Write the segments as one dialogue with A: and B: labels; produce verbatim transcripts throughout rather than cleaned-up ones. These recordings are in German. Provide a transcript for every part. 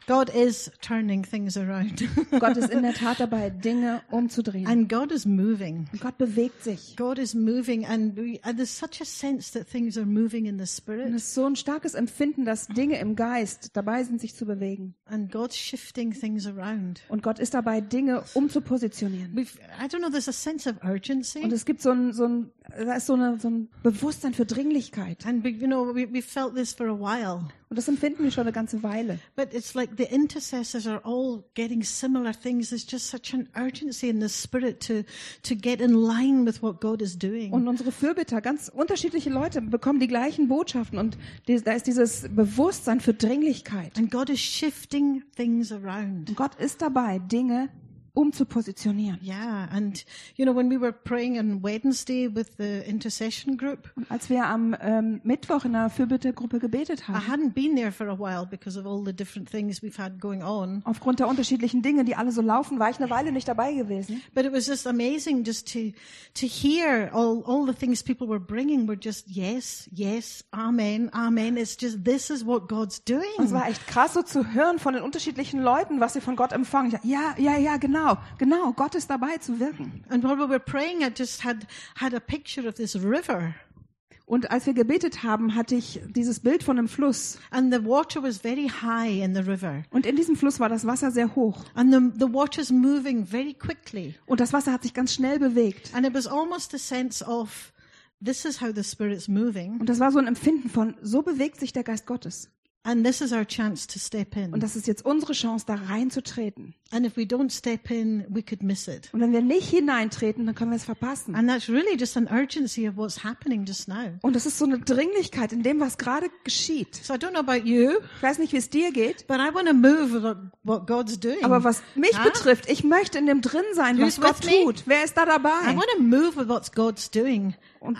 A: God is turning things around.
B: Gott ist in der Tat dabei, Dinge umzudrehen.
A: And God is moving.
B: Und Gott bewegt sich.
A: God is moving, and, we, and there's such a sense that things are moving in the
B: Und
A: Spirit.
B: es ist so ein starkes Empfinden, dass Dinge im Geist dabei sind, sich zu bewegen.
A: And God's shifting things around.
B: Und Gott ist dabei, Dinge umzupositionieren.
A: We've, I don't know, there's a sense of urgency.
B: Und es gibt so ein, so ein, da ist so, eine, so ein Bewusstsein für Dringlichkeit.
A: And, we, you know, we, we felt this for a while.
B: Und das empfinden wir schon eine ganze Weile.
A: But it's like the intercessors are all getting similar things. There's just such an urgency in the Spirit to, to get in line with what God is doing.
B: Und unsere Fürbitter, ganz unterschiedliche Leute, bekommen die gleichen Botschaften. Und die, da ist dieses Bewusstsein für Dringlichkeit.
A: And God is shifting things around.
B: Und Gott ist dabei, Dinge umzupositionieren.
A: Yeah, and you know, when we were praying on Wednesday with the intercession group,
B: Und als wir am ähm, Mittwoch in der Fürbittegruppe gebetet
A: I
B: haben,
A: hadn't been there for a while because of all the different things we've had going on.
B: aufgrund der unterschiedlichen Dinge, die alle so laufen, war ich eine Weile nicht dabei gewesen.
A: But it was just amazing just to to hear all all the things people were bringing were just yes, yes, amen, amen. It's just this is what God's
B: Und es
A: doing.
B: war echt krass, so zu hören von den unterschiedlichen Leuten, was sie von Gott empfangen. Ja, ja, ja, genau, genau. Gott ist dabei zu wirken.
A: And while we were praying, I just had had a picture of this river,
B: Und als wir gebetet haben, hatte ich dieses Bild von einem Fluss.
A: and the water was very high in the river,
B: Und in diesem Fluss war das Wasser sehr hoch.
A: and the the water's moving very quickly,
B: Und das Wasser hat sich ganz schnell bewegt.
A: and it was almost a sense of this is how the Spirit's moving,
B: Und das war so ein Empfinden von, so bewegt sich der Geist Gottes.
A: and this is our chance to step in.
B: Und das ist jetzt unsere Chance, da reinzutreten.
A: And if we don't step in, we could miss it.
B: Und wenn wir nicht hineintreten, dann können wir es verpassen.
A: And that's really just an urgency of what's happening just now.
B: Und das ist so eine Dringlichkeit in dem, was gerade geschieht.
A: So I don't know about you,
B: Ich weiß nicht, wie es dir geht,
A: but I want to move with what- what God's doing.
B: aber was mich
A: Huh?
B: betrifft, ich möchte in dem drin sein, was
A: Who's
B: Gott
A: with me?
B: tut. Wer ist da
A: I
B: dabei?
A: want to move with what God's doing.
B: Und,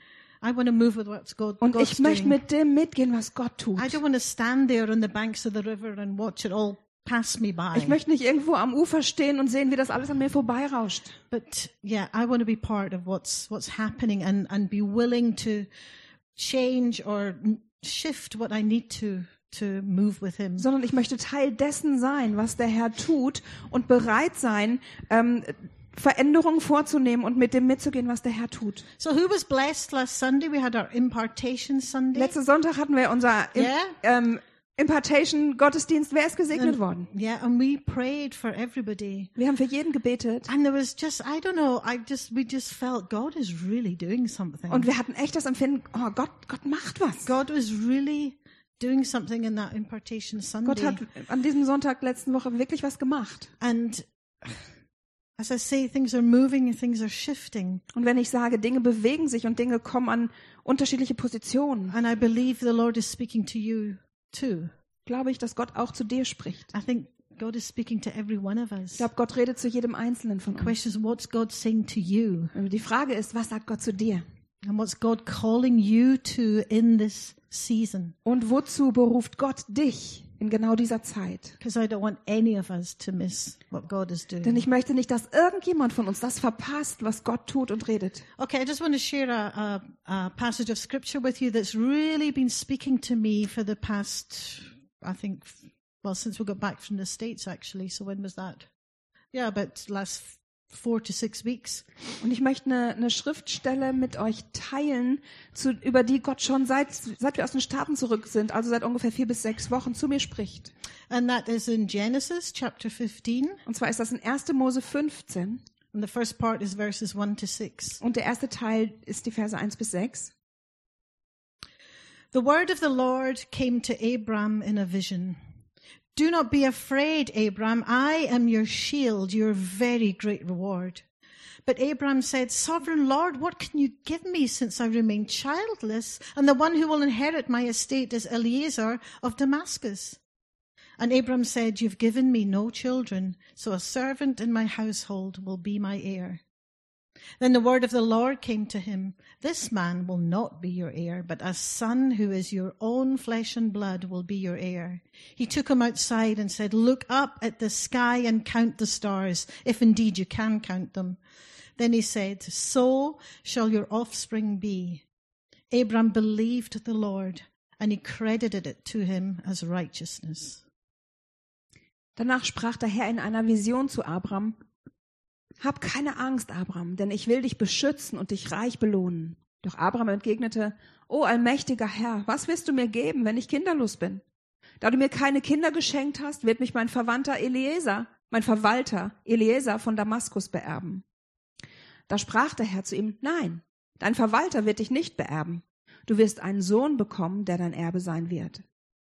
A: I want to move with what God,
B: und
A: God's
B: ich möchte
A: doing.
B: mit dem mitgehen, was Gott tut.
A: I don't want to stand there on the banks of the river and watch it all pass me by.
B: Ich möchte nicht irgendwo am Ufer stehen und sehen, wie das alles an mir vorbeirauscht.
A: But yeah, I want to be part of what's what's happening and and be willing to change or n- shift what I need to to move with Him.
B: Sondern ich möchte Teil dessen sein, was der Herr tut und bereit sein, ähm, Veränderungen vorzunehmen und mit dem mitzugehen, was der Herr tut.
A: So who was blessed last Sunday? We had our impartation Sunday.
B: Letzten Sonntag hatten wir unser Im,
A: Yeah.
B: ähm, Impartation Gottesdienst. Wer ist gesegnet
A: And-
B: worden?
A: Yeah, and we prayed for everybody.
B: Wir haben für jeden gebetet.
A: And there was just, I don't know, I just, we just felt God is really doing something.
B: Und wir hatten echt das Empfinden, oh Gott, Gott macht was.
A: God was really doing something in that impartation Sunday.
B: Gott hat an diesem Sonntag letzten Woche wirklich was gemacht.
A: And as I say, things are moving and things are shifting.
B: Und wenn ich sage, Dinge bewegen sich und Dinge kommen an unterschiedliche Positionen,
A: And I believe the Lord is speaking to you too.
B: glaube ich, dass Gott auch zu dir spricht.
A: I think God is speaking to every one of us.
B: Ich glaube, Gott redet zu jedem Einzelnen von
A: The
B: uns.
A: question is, what's God saying to you?
B: Und die Frage ist, was sagt Gott zu dir?
A: And what's God calling you to in this season?
B: Und wozu beruft Gott dich in genau dieser Zeit?
A: Because I don't want any of us to miss what God is doing.
B: Denn ich möchte nicht, dass irgendjemand von uns das verpasst, was Gott tut und redet.
A: Okay, I just want to share a, a, a passage of scripture with you that's really been speaking to me for the past, I think, well, since we got back from the States actually. So when was that? Yeah, about last four to six weeks.
B: Und ich möchte eine, eine Schriftstelle mit euch teilen, zu, über die Gott schon seit, seit wir aus den Staaten zurück sind, also seit ungefähr vier bis sechs Wochen zu mir spricht.
A: And that is in Genesis chapter fifteen.
B: Und zwar ist das in erster Mose fünfzehn.
A: And the first part is verses one to six.
B: Und der erste Teil ist die Verse eins bis sechs.
A: The word of the Lord came to Abram in a vision. Do not be afraid, Abram. I am your shield, your very great reward. But Abram said, Sovereign Lord, what can you give me since I remain childless? And the one who will inherit my estate is Eliezer of Damascus. And Abram said, You've given me no children, so a servant in my household will be my heir. Then the word of the Lord came to him, This man will not be your heir, but a son who is your own flesh and blood will be your heir. He took him outside and said, Look up at the sky and count the stars, if indeed you can count them. Then he said, So shall your offspring be. Abram believed the Lord, and he credited it to him as righteousness.
B: Danach sprach der Herr in einer Vision zu Abram: Hab keine Angst, Abram, denn ich will dich beschützen und dich reich belohnen. Doch Abram entgegnete: O allmächtiger Herr, was wirst du mir geben, wenn ich kinderlos bin? Da du mir keine Kinder geschenkt hast, wird mich mein Verwandter Eliezer, mein Verwalter Eliezer von Damaskus beerben. Da sprach der Herr zu ihm: Nein, dein Verwalter wird dich nicht beerben. Du wirst einen Sohn bekommen, der dein Erbe sein wird.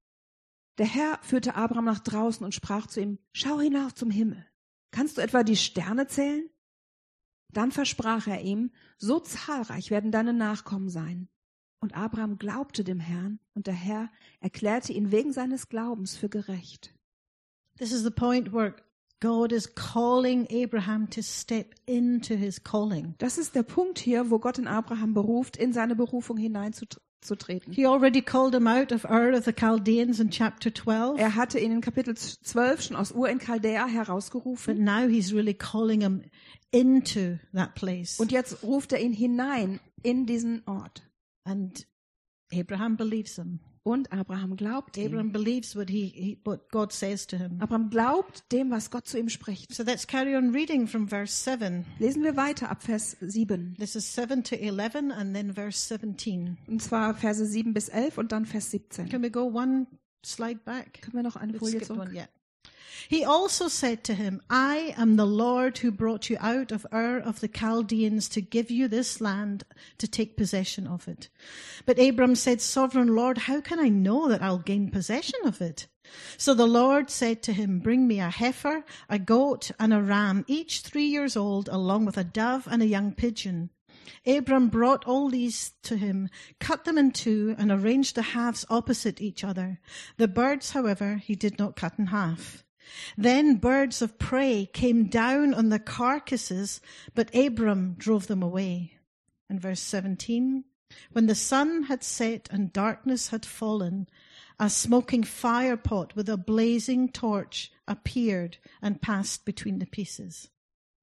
B: Der Herr führte Abram nach draußen und sprach zu ihm: Schau hinauf zum Himmel. Kannst du etwa die Sterne zählen? Dann versprach er ihm: So zahlreich werden deine Nachkommen sein. Und Abram glaubte dem Herrn, und der Herr erklärte ihn wegen seines Glaubens für gerecht.
A: This is the point where God is calling Abraham to step into his calling.
B: Das ist der Punkt hier, wo Gott in Abraham beruft, in seine Berufung hineinzutreten.
A: He already called him out of Ur of the Chaldeans in chapter twelve.
B: Er hatte ihn in Kapitel zwölf schon aus Ur in Chaldea
A: But
B: herausgerufen.
A: now he's really calling him into that place.
B: Und jetzt ruft er ihn hinein in diesen Ort.
A: And Abraham believes him.
B: Und Abraham glaubt ihm.
A: Abraham believes what he, he what God says to him.
B: Abraham glaubt dem, was Gott zu ihm spricht.
A: So let's carry on reading from verse seven.
B: Lesen wir weiter ab Vers sieben.
A: This is seven to eleven and then verse seventeen.
B: Und zwar Verse sieben bis elf und dann Vers siebzehn.
A: Can we go one slide back?
B: Können wir noch eine
A: We've
B: Folie
A: skipped one
B: zurück?
A: yet. He also said to him, I am the Lord who brought you out of Ur of the Chaldeans to give you this land to take possession of it. But Abram said, Sovereign Lord, how can I know that I'll gain possession of it? So the Lord said to him, Bring me a heifer, a goat, and a ram, each three years old, along with a dove and a young pigeon. Abram brought all these to him, cut them in two, and arranged the halves opposite each other. The birds, however, he did not cut in half. Then birds of prey came down on the carcasses, but Abram drove them away. And verse seventeen, when the sun had set and darkness had fallen, a smoking fire pot with a blazing torch appeared and passed between the pieces.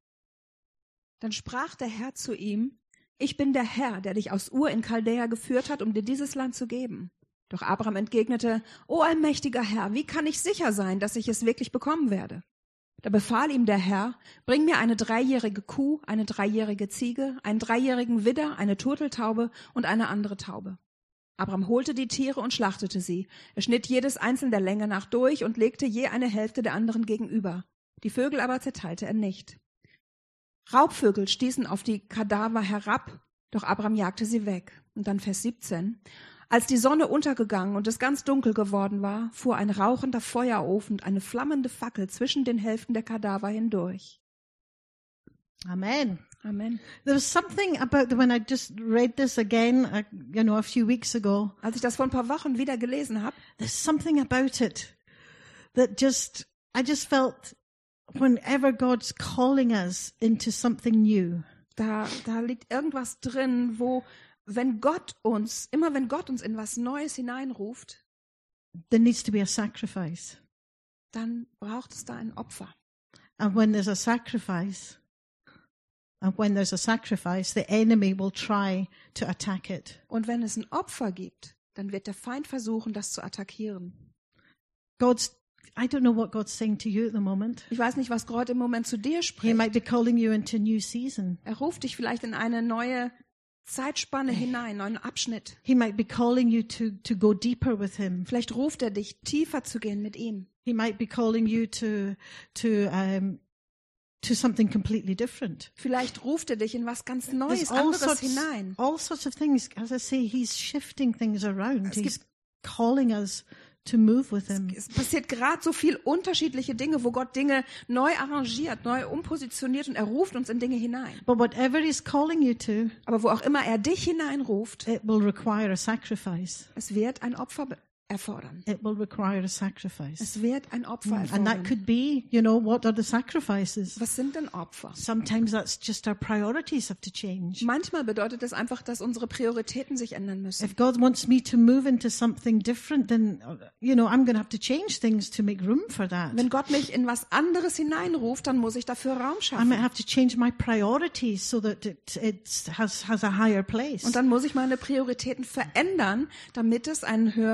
B: Dann sprach der Herr zu ihm: Ich bin der Herr, der dich aus Ur in Chaldea geführt hat, um dir dieses Land zu geben. Doch Abraham entgegnete: O allmächtiger Herr, wie kann ich sicher sein, dass ich es wirklich bekommen werde? Da befahl ihm der Herr: Bring mir eine dreijährige Kuh, eine dreijährige Ziege, einen dreijährigen Widder, eine Turteltaube und eine andere Taube. Abraham holte die Tiere und schlachtete sie. Er schnitt jedes einzeln der Länge nach durch und legte je eine Hälfte der anderen gegenüber. Die Vögel aber zerteilte er nicht. Raubvögel stießen auf die Kadaver herab, doch Abraham jagte sie weg. Und dann Vers siebzehn. Als die Sonne untergegangen und es ganz dunkel geworden war, fuhr ein rauchender Feuerofen und eine flammende Fackel zwischen den Hälften der Kadaver hindurch.
A: Amen.
B: Amen.
A: There was something about the, when I just read this again, uh, you know, a few weeks ago.
B: Als ich das vor ein paar Wochen wieder gelesen habe,
A: There's something about it that just, I just felt whenever God's calling us into something new,
B: da, da liegt irgendwas drin, wo, wenn Gott uns, immer wenn Gott uns in was Neues hineinruft,
A: there needs to be a sacrifice.
B: dann braucht es da ein Opfer.
A: And when there's a sacrifice, and when there's a sacrifice, the enemy will try to attack it.
B: Und wenn es ein Opfer gibt, dann wird der Feind versuchen, das zu attackieren.
A: God's, I don't know what God's saying to you at the moment.
B: Ich weiß nicht, was Gott im Moment zu dir
A: He
B: spricht.
A: might be calling you into a new season.
B: Er ruft dich vielleicht in eine neue Zeitspanne hinein, einen Abschnitt.
A: He might be calling you to, to go deeper with him.
B: Vielleicht ruft er dich, tiefer zu gehen mit ihm.
A: He might be calling you to, to, um, to something completely different.
B: Vielleicht ruft er dich in was ganz
A: There's
B: Neues,
A: all
B: anderes
A: sorts,
B: hinein.
A: all sorts of things. As I say, he's shifting things around.
B: Es
A: He's
B: gibt-
A: calling us to move with him.
B: Es passiert gerade so viel unterschiedliche Dinge, wo Gott Dinge neu arrangiert, neu umpositioniert und er ruft uns in Dinge hinein.
A: But whatever he's calling you to,
B: Aber wo auch immer er dich hineinruft,
A: it will require a sacrifice.
B: es wird ein Opfer be- erfordern.
A: It will require a sacrifice.
B: Es wird ein Opfer
A: And that
B: erfordern.
A: could be, you know, what are the sacrifices?
B: Was sind denn Opfer?
A: Sometimes that's just our priorities have to change.
B: Manchmal bedeutet das einfach, dass unsere Prioritäten sich ändern müssen.
A: If God wants me to move into something different, then, you know, I'm going to have to change things to make room for that.
B: Wenn Gott mich in was anderes hineinruft, dann muss ich dafür Raum
A: I
B: schaffen.
A: might have to change my priorities so that it, it has, has a higher place.
B: Und dann muss ich meine Prioritäten verändern, damit es einen höheren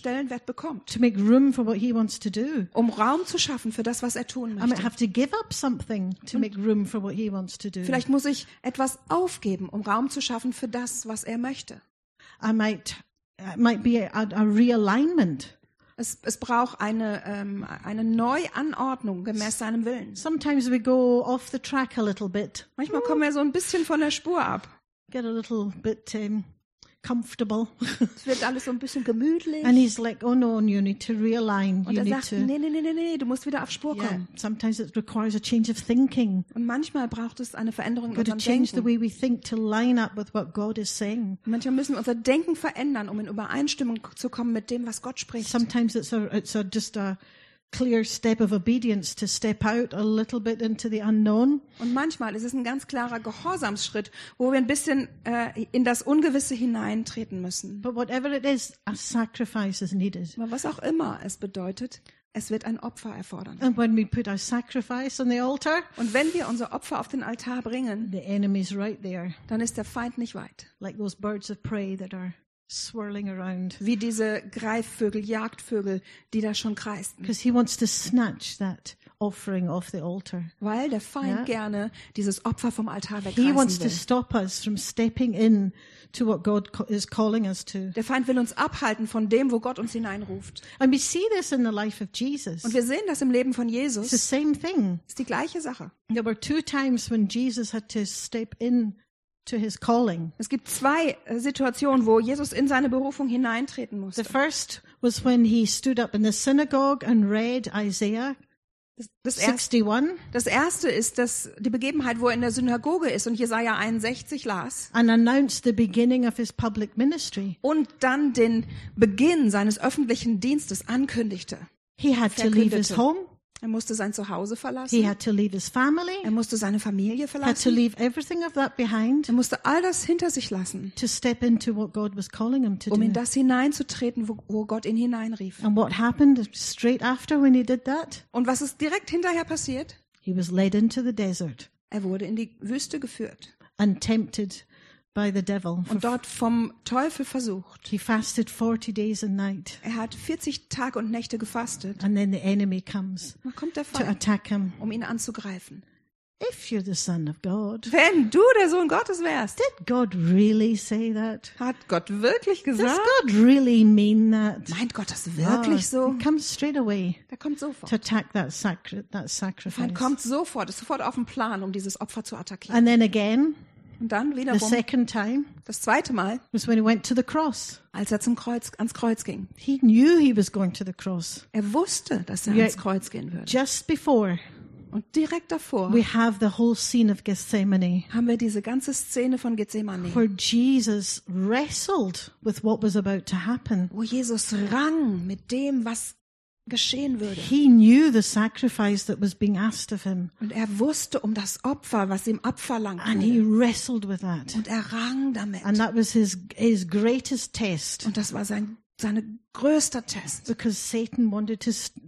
B: Stellenwert bekommt,
A: to make room for what he wants to do.
B: um Raum zu schaffen für das, was er tun
A: I might
B: möchte.
A: have to give up something to make room for what he wants to do.
B: Vielleicht muss ich etwas aufgeben, um Raum zu schaffen für das, was er möchte.
A: I might, it might be a, a realignment.
B: Es, es braucht eine, ähm, eine Neuanordnung gemäß seinem Willen.
A: Sometimes we go off the track a little bit,
B: Manchmal kommen wir so ein bisschen von der Spur ab.
A: get a little bit um, comfortable.
B: Es wird alles so ein bisschen gemütlich.
A: And he's like, oh no, you need to realign.
B: Und
A: You
B: er
A: need
B: sagt,
A: to.
B: nee, nee, nee, nee, nee, du musst wieder auf Spur
A: Yeah.
B: kommen.
A: Sometimes it requires a change of thinking.
B: Und manchmal braucht es eine Veränderung in
A: We've got to
B: unserem
A: change the
B: Denken.
A: way we think to line up with what God is saying.
B: Manchmal müssen wir unser Denken verändern, um in Übereinstimmung zu kommen mit dem, was Gott spricht.
A: Sometimes it's a, it's a, just a clear step of obedience to step out a little bit into the unknown.
B: Und manchmal ist es ein ganz klarer Gehorsamsschritt, wo wir ein bisschen äh, in das Ungewisse hineintreten müssen.
A: But whatever it is, a sacrifice is needed.
B: Aber was auch immer es bedeutet, es wird ein Opfer erfordern.
A: And when we put our sacrifice on the altar,
B: Und wenn wir unser Opfer auf den Altar bringen,
A: the enemy's right there,
B: dann ist der Feind nicht weit.
A: like those birds of prey that are swirling around.
B: Wie diese Greifvögel, Jagdvögel, die da schon kreisten.
A: Because he wants to snatch that offering off the altar.
B: Weil der Feind
A: Ja.
B: gerne dieses Opfer vom Altar
A: He wants
B: wegreißen
A: to
B: will.
A: stop us from stepping in to what God co- is calling us to.
B: Der Feind will uns abhalten von dem, wo Gott uns hineinruft.
A: And we see this in the life of Jesus.
B: Und wir sehen das im Leben von
A: It's the
B: Jesus.
A: same thing.
B: Ist die gleiche Sache.
A: There were two times when Jesus had to step in to his calling.
B: Es gibt zwei äh, Situationen, wo Jesus in seine Berufung hineintreten
A: The
B: musste.
A: first was when he stood up in the synagogue and read Isaiah
B: Das, das, erste,
A: sixty-one
B: das erste ist das, die Begebenheit, wo er in der Synagoge ist und Jesaja einundsechzig las
A: and announced the beginning of his public ministry.
B: und dann den Beginn seines öffentlichen Dienstes ankündigte.
A: He had to leave his
B: Verkündete.
A: home.
B: Er musste sein Zuhause
A: He
B: verlassen.
A: had to leave his family.
B: Er musste seine Familie
A: Had to
B: verlassen.
A: leave everything of that behind
B: Er musste all das hinter sich lassen,
A: to step into what God was calling him to
B: um in
A: do.
B: das hineinzutreten, wo, wo Gott ihn hineinrief.
A: And what happened straight after when he did that?
B: Und was ist direkt hinterher passiert?
A: He was led into the desert
B: Er wurde in die Wüste geführt
A: and tempted by the devil.
B: und dort vom Teufel versucht.
A: He fasted forty days and night.
B: Er hat vierzig Tage und Nächte gefastet.
A: And then the enemy comes
B: Dann kommt der
A: to
B: Feind,
A: attack him.
B: um ihn anzugreifen.
A: If you're the son of God,
B: Wenn du der Sohn Gottes wärst,
A: did God really say that?
B: hat Gott wirklich
A: Does
B: gesagt?
A: God really mean that?
B: Meint Gott das wirklich so?
A: He comes straight away
B: Der kommt
A: to
B: sofort.
A: attack that, sacri- that
B: Der
A: sacrifice.
B: Feind kommt sofort, ist sofort auf den Plan, um dieses Opfer zu attackieren.
A: And then again,
B: Und dann
A: the
B: wiederum,
A: second time
B: das zweite Mal,
A: was when he went to the cross.
B: als er zum Kreuz, ans Kreuz ging.
A: He knew he was going to the cross.
B: Er wusste, dass er
A: Ja.
B: ans Kreuz gehen würde.
A: Just before,
B: Und direkt davor
A: we have the whole scene of Gethsemane,
B: haben wir diese ganze Szene von Gethsemane,
A: where Jesus wrestled with what was about to happen.
B: wo Jesus rang mit dem, was geschehen würde.
A: He knew the sacrifice that was being asked of him,
B: Und er wusste um das Opfer, was ihm abverlangt
A: and he
B: wurde.
A: wrestled with that.
B: Und er rang damit.
A: And that was his his greatest test,
B: Und das war sein sein größter Test.
A: because Satan wanted to st-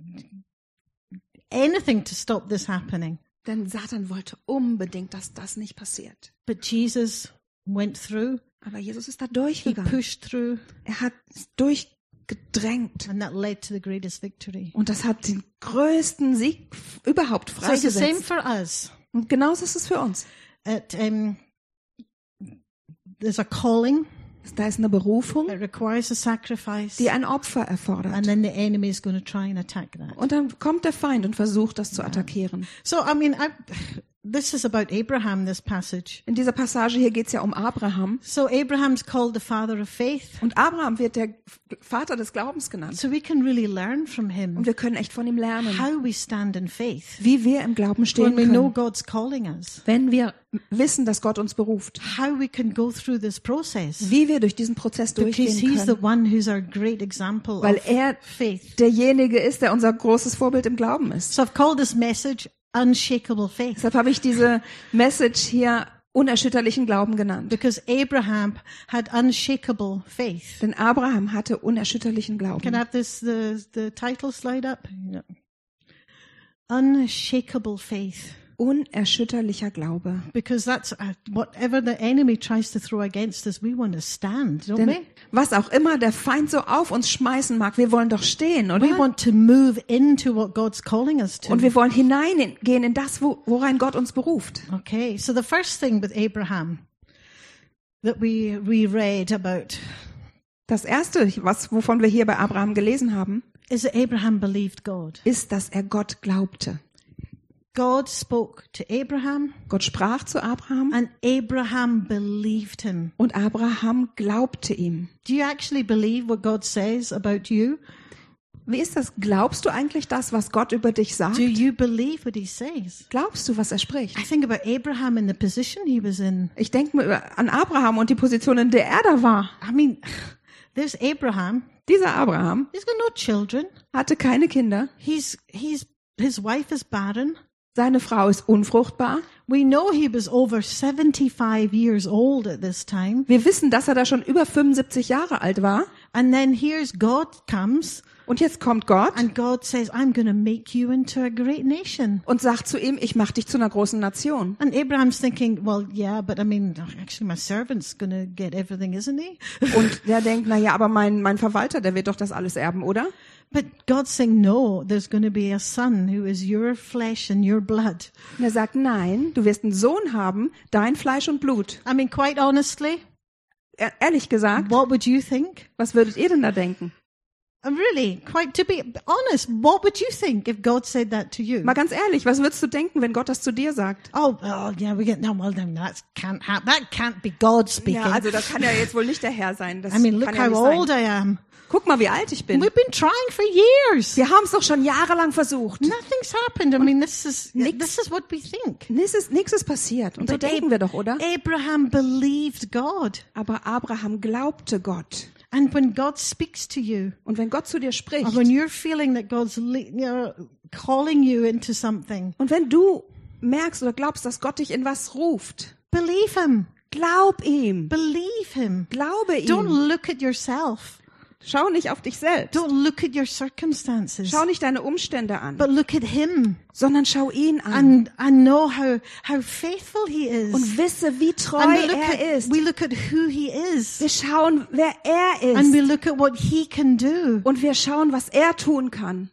A: anything to stop this happening.
B: Denn Satan wollte unbedingt, dass das nicht passiert.
A: But Jesus went through.
B: Aber Jesus ist da
A: He
B: durchgegangen.
A: pushed through,
B: Er hat durchgedrängt.
A: and that led to the greatest victory.
B: Und das hat den größten Sieg f- überhaupt
A: So it's the same
B: freigesetzt.
A: for us.
B: Und genauso ist es für uns.
A: It, um, there's a calling
B: Da ist eine Berufung,
A: that requires a sacrifice,
B: die ein Opfer
A: and
B: erfordert.
A: then the enemy is going to try and attack that.
B: Und dann kommt der Feind und versucht, das zu attackieren.
A: So, I mean, I, this is about Abraham, this passage.
B: In dieser Passage hier geht es ja um Abraham.
A: So Abraham's called the father of faith.
B: Und Abraham wird der Vater des Glaubens genannt.
A: So we can really learn from him
B: Und wir können echt von ihm lernen,
A: how we stand in faith
B: wie wir im Glauben stehen
A: when we know
B: können,
A: God's calling us,
B: wenn wir wissen, dass Gott uns beruft.
A: how we can go through this process.
B: Wie wir durch diesen Prozess
A: Because
B: durchgehen
A: he's the
B: können.
A: one who's our great example
B: Weil
A: of
B: er
A: faith.
B: derjenige ist, der unser großes Vorbild im Glauben ist.
A: So I've called this message Unshakable Faith,
B: Deshalb habe ich diese Message hier unerschütterlichen Glauben genannt.
A: because Abraham had unshakable faith.
B: Denn Abraham hatte unerschütterlichen
A: Can I
B: Glauben.
A: have this the the title slide up? No. Unshakable faith.
B: unerschütterlicher Glaube.
A: Because that's uh, whatever the enemy tries to throw against us, we want to stand, don't
B: Denn
A: we?
B: was auch immer der Feind so auf uns schmeißen mag, wir wollen doch stehen,
A: We
B: oder?
A: want to move into what God's calling us to.
B: Und wir wollen hineingehen in das, wo- worein Gott uns beruft.
A: Okay, so the first thing with Abraham that we we read about
B: Das erste, was, wovon wir hier bei Abraham gelesen haben,
A: is that Abraham believed God.
B: ist, dass er Gott glaubte.
A: God spoke to Abraham,
B: Gott sprach zu Abraham
A: and Abraham believed him.
B: und Abraham glaubte ihm.
A: Do you actually believe what God says about you?
B: Wie ist das? Glaubst du eigentlich das, was Gott über dich sagt?
A: Do you believe what he says?
B: Glaubst du, was er spricht?
A: I think about Abraham and the position he was in.
B: Ich denke mir an Abraham und die Position, in der er da war.
A: I mean, there's Abraham.
B: Dieser Abraham
A: He's got no children.
B: hatte keine Kinder.
A: He's he's his wife is barren.
B: Seine Frau ist unfruchtbar.
A: We know he was over seventy-five years old at this time.
B: Wir wissen, dass er da schon über fünfundsiebzig Jahre alt war.
A: And then here's God comes
B: Und jetzt kommt Gott
A: and God says, I'm going to make you into a great nation.
B: und sagt zu ihm, ich mache dich zu einer großen Nation.
A: And Abraham's thinking, well, yeah, but I mean, actually my servant's going to get everything, isn't he?
B: Und der denkt, na ja, aber mein, mein Verwalter, der wird doch das alles erben, oder?
A: But God's saying, no, there's going to be a son who is your flesh and your blood.
B: Und er sagt, nein, du wirst einen Sohn haben, dein Fleisch und Blut.
A: I mean, quite honestly,
B: E- Ehrlich gesagt,
A: what would you think?
B: was würdet ihr denn da denken?
A: And really, quite to be honest, what would you think if God said that to you?
B: Mal ganz ehrlich, was würdest du denken, wenn Gott das zu dir sagt?
A: Oh, well, yeah, we get, no, well, then that can't happen. That can't be God speaking.
B: Ja, also das kann ja jetzt wohl nicht der Herr sein. Das
A: I mean, look
B: kann ja
A: how
B: nicht
A: old
B: sein.
A: I am.
B: Guck mal, wie alt ich bin.
A: We've been trying for years.
B: Wir haben es doch schon jahrelang versucht.
A: Nothing's happened. I mean, this is
B: Nix.
A: this is what we think.
B: Nichts ist, nichts ist passiert. Und so
A: But
B: denken wir doch, oder?
A: Abraham believed God.
B: Aber Abraham glaubte Gott.
A: And when God speaks to you,
B: Und wenn Gott zu dir spricht,
A: or when you're feeling that God's le- you know, calling you into something,
B: und wenn du merkst oder glaubst, dass Gott dich in was ruft,
A: believe him.
B: glaub ihm.
A: Believe him.
B: Glaube
A: Don't
B: ihm.
A: look at yourself.
B: Schau nicht auf dich selbst.
A: Don't look at your circumstances.
B: Schau nicht deine Umstände an,
A: But look at him
B: sondern schau ihn an.
A: and, and know how, how faithful he is.
B: Und wisse, wie treu
A: And we look,
B: er
A: at,
B: ist.
A: we look at who he is.
B: Wir schauen, wer er
A: And we
B: ist.
A: look at what he can do.
B: Und wir schauen, was er tun kann.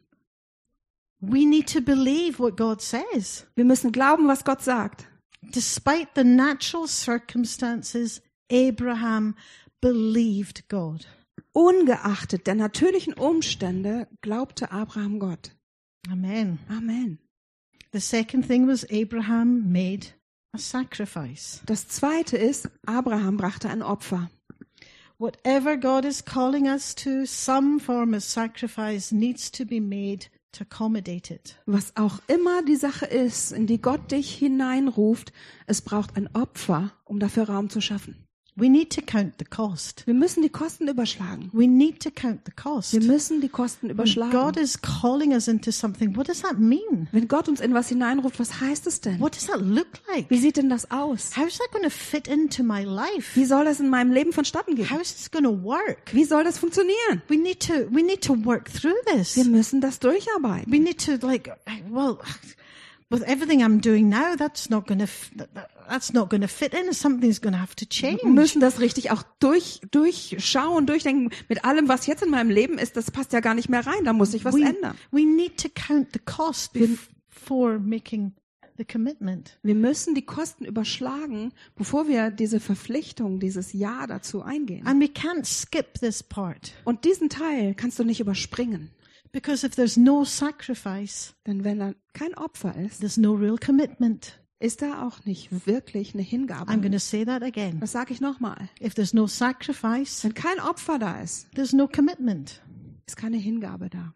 A: We need to believe what God says.
B: Wir müssen glauben, was Gott sagt.
A: Despite the natural circumstances, Abraham believed God.
B: Ungeachtet der natürlichen Umstände glaubte Abraham Gott.
A: Amen.
B: Amen.
A: The second thing was Abraham made a sacrifice.
B: Das zweite ist, Abraham brachte ein Opfer.
A: Whatever God is calling us to, some form of sacrifice needs to be made to accommodate it.
B: Was auch immer die Sache ist, in die Gott dich hineinruft, es braucht ein Opfer, um dafür Raum zu schaffen.
A: We need to count the cost.
B: Wir müssen die Kosten überschlagen.
A: We need to count the cost.
B: Wir müssen die Kosten
A: When
B: überschlagen.
A: God is calling us into something, what does that mean?
B: Wenn Gott uns in was hineinruft, was heißt es denn?
A: What does that look like?
B: Wie sieht denn das aus?
A: How's that going to fit into my life?
B: Wie soll das in meinem Leben vonstatten gehen?
A: How's this going to work?
B: Wie soll das funktionieren?
A: We need to we need to work through this.
B: Wir müssen das durcharbeiten.
A: We need to like well with everything I'm doing now, that's not going to that's not going to fit in. Something's going to have to change.
B: Wir müssen das richtig auch durch, durchschauen, durchdenken. Mit allem, was jetzt in meinem Leben ist, das passt ja gar nicht mehr rein. Da muss sich was
A: we,
B: ändern.
A: we need to count the cost before making the commitment.
B: Wir müssen die Kosten überschlagen, bevor wir diese Verpflichtung, dieses Ja dazu eingehen.
A: And we can't skip this part.
B: Und diesen Teil kannst du nicht überspringen.
A: Because if there's no sacrifice,
B: Denn wenn da kein Opfer ist,
A: there's no real commitment.
B: ist da auch nicht wirklich eine Hingabe.
A: I'm going to say that again.
B: Das sage ich nochmal.
A: If there's no sacrifice,
B: Wenn kein Opfer da ist,
A: there's no commitment.
B: ist keine Hingabe da.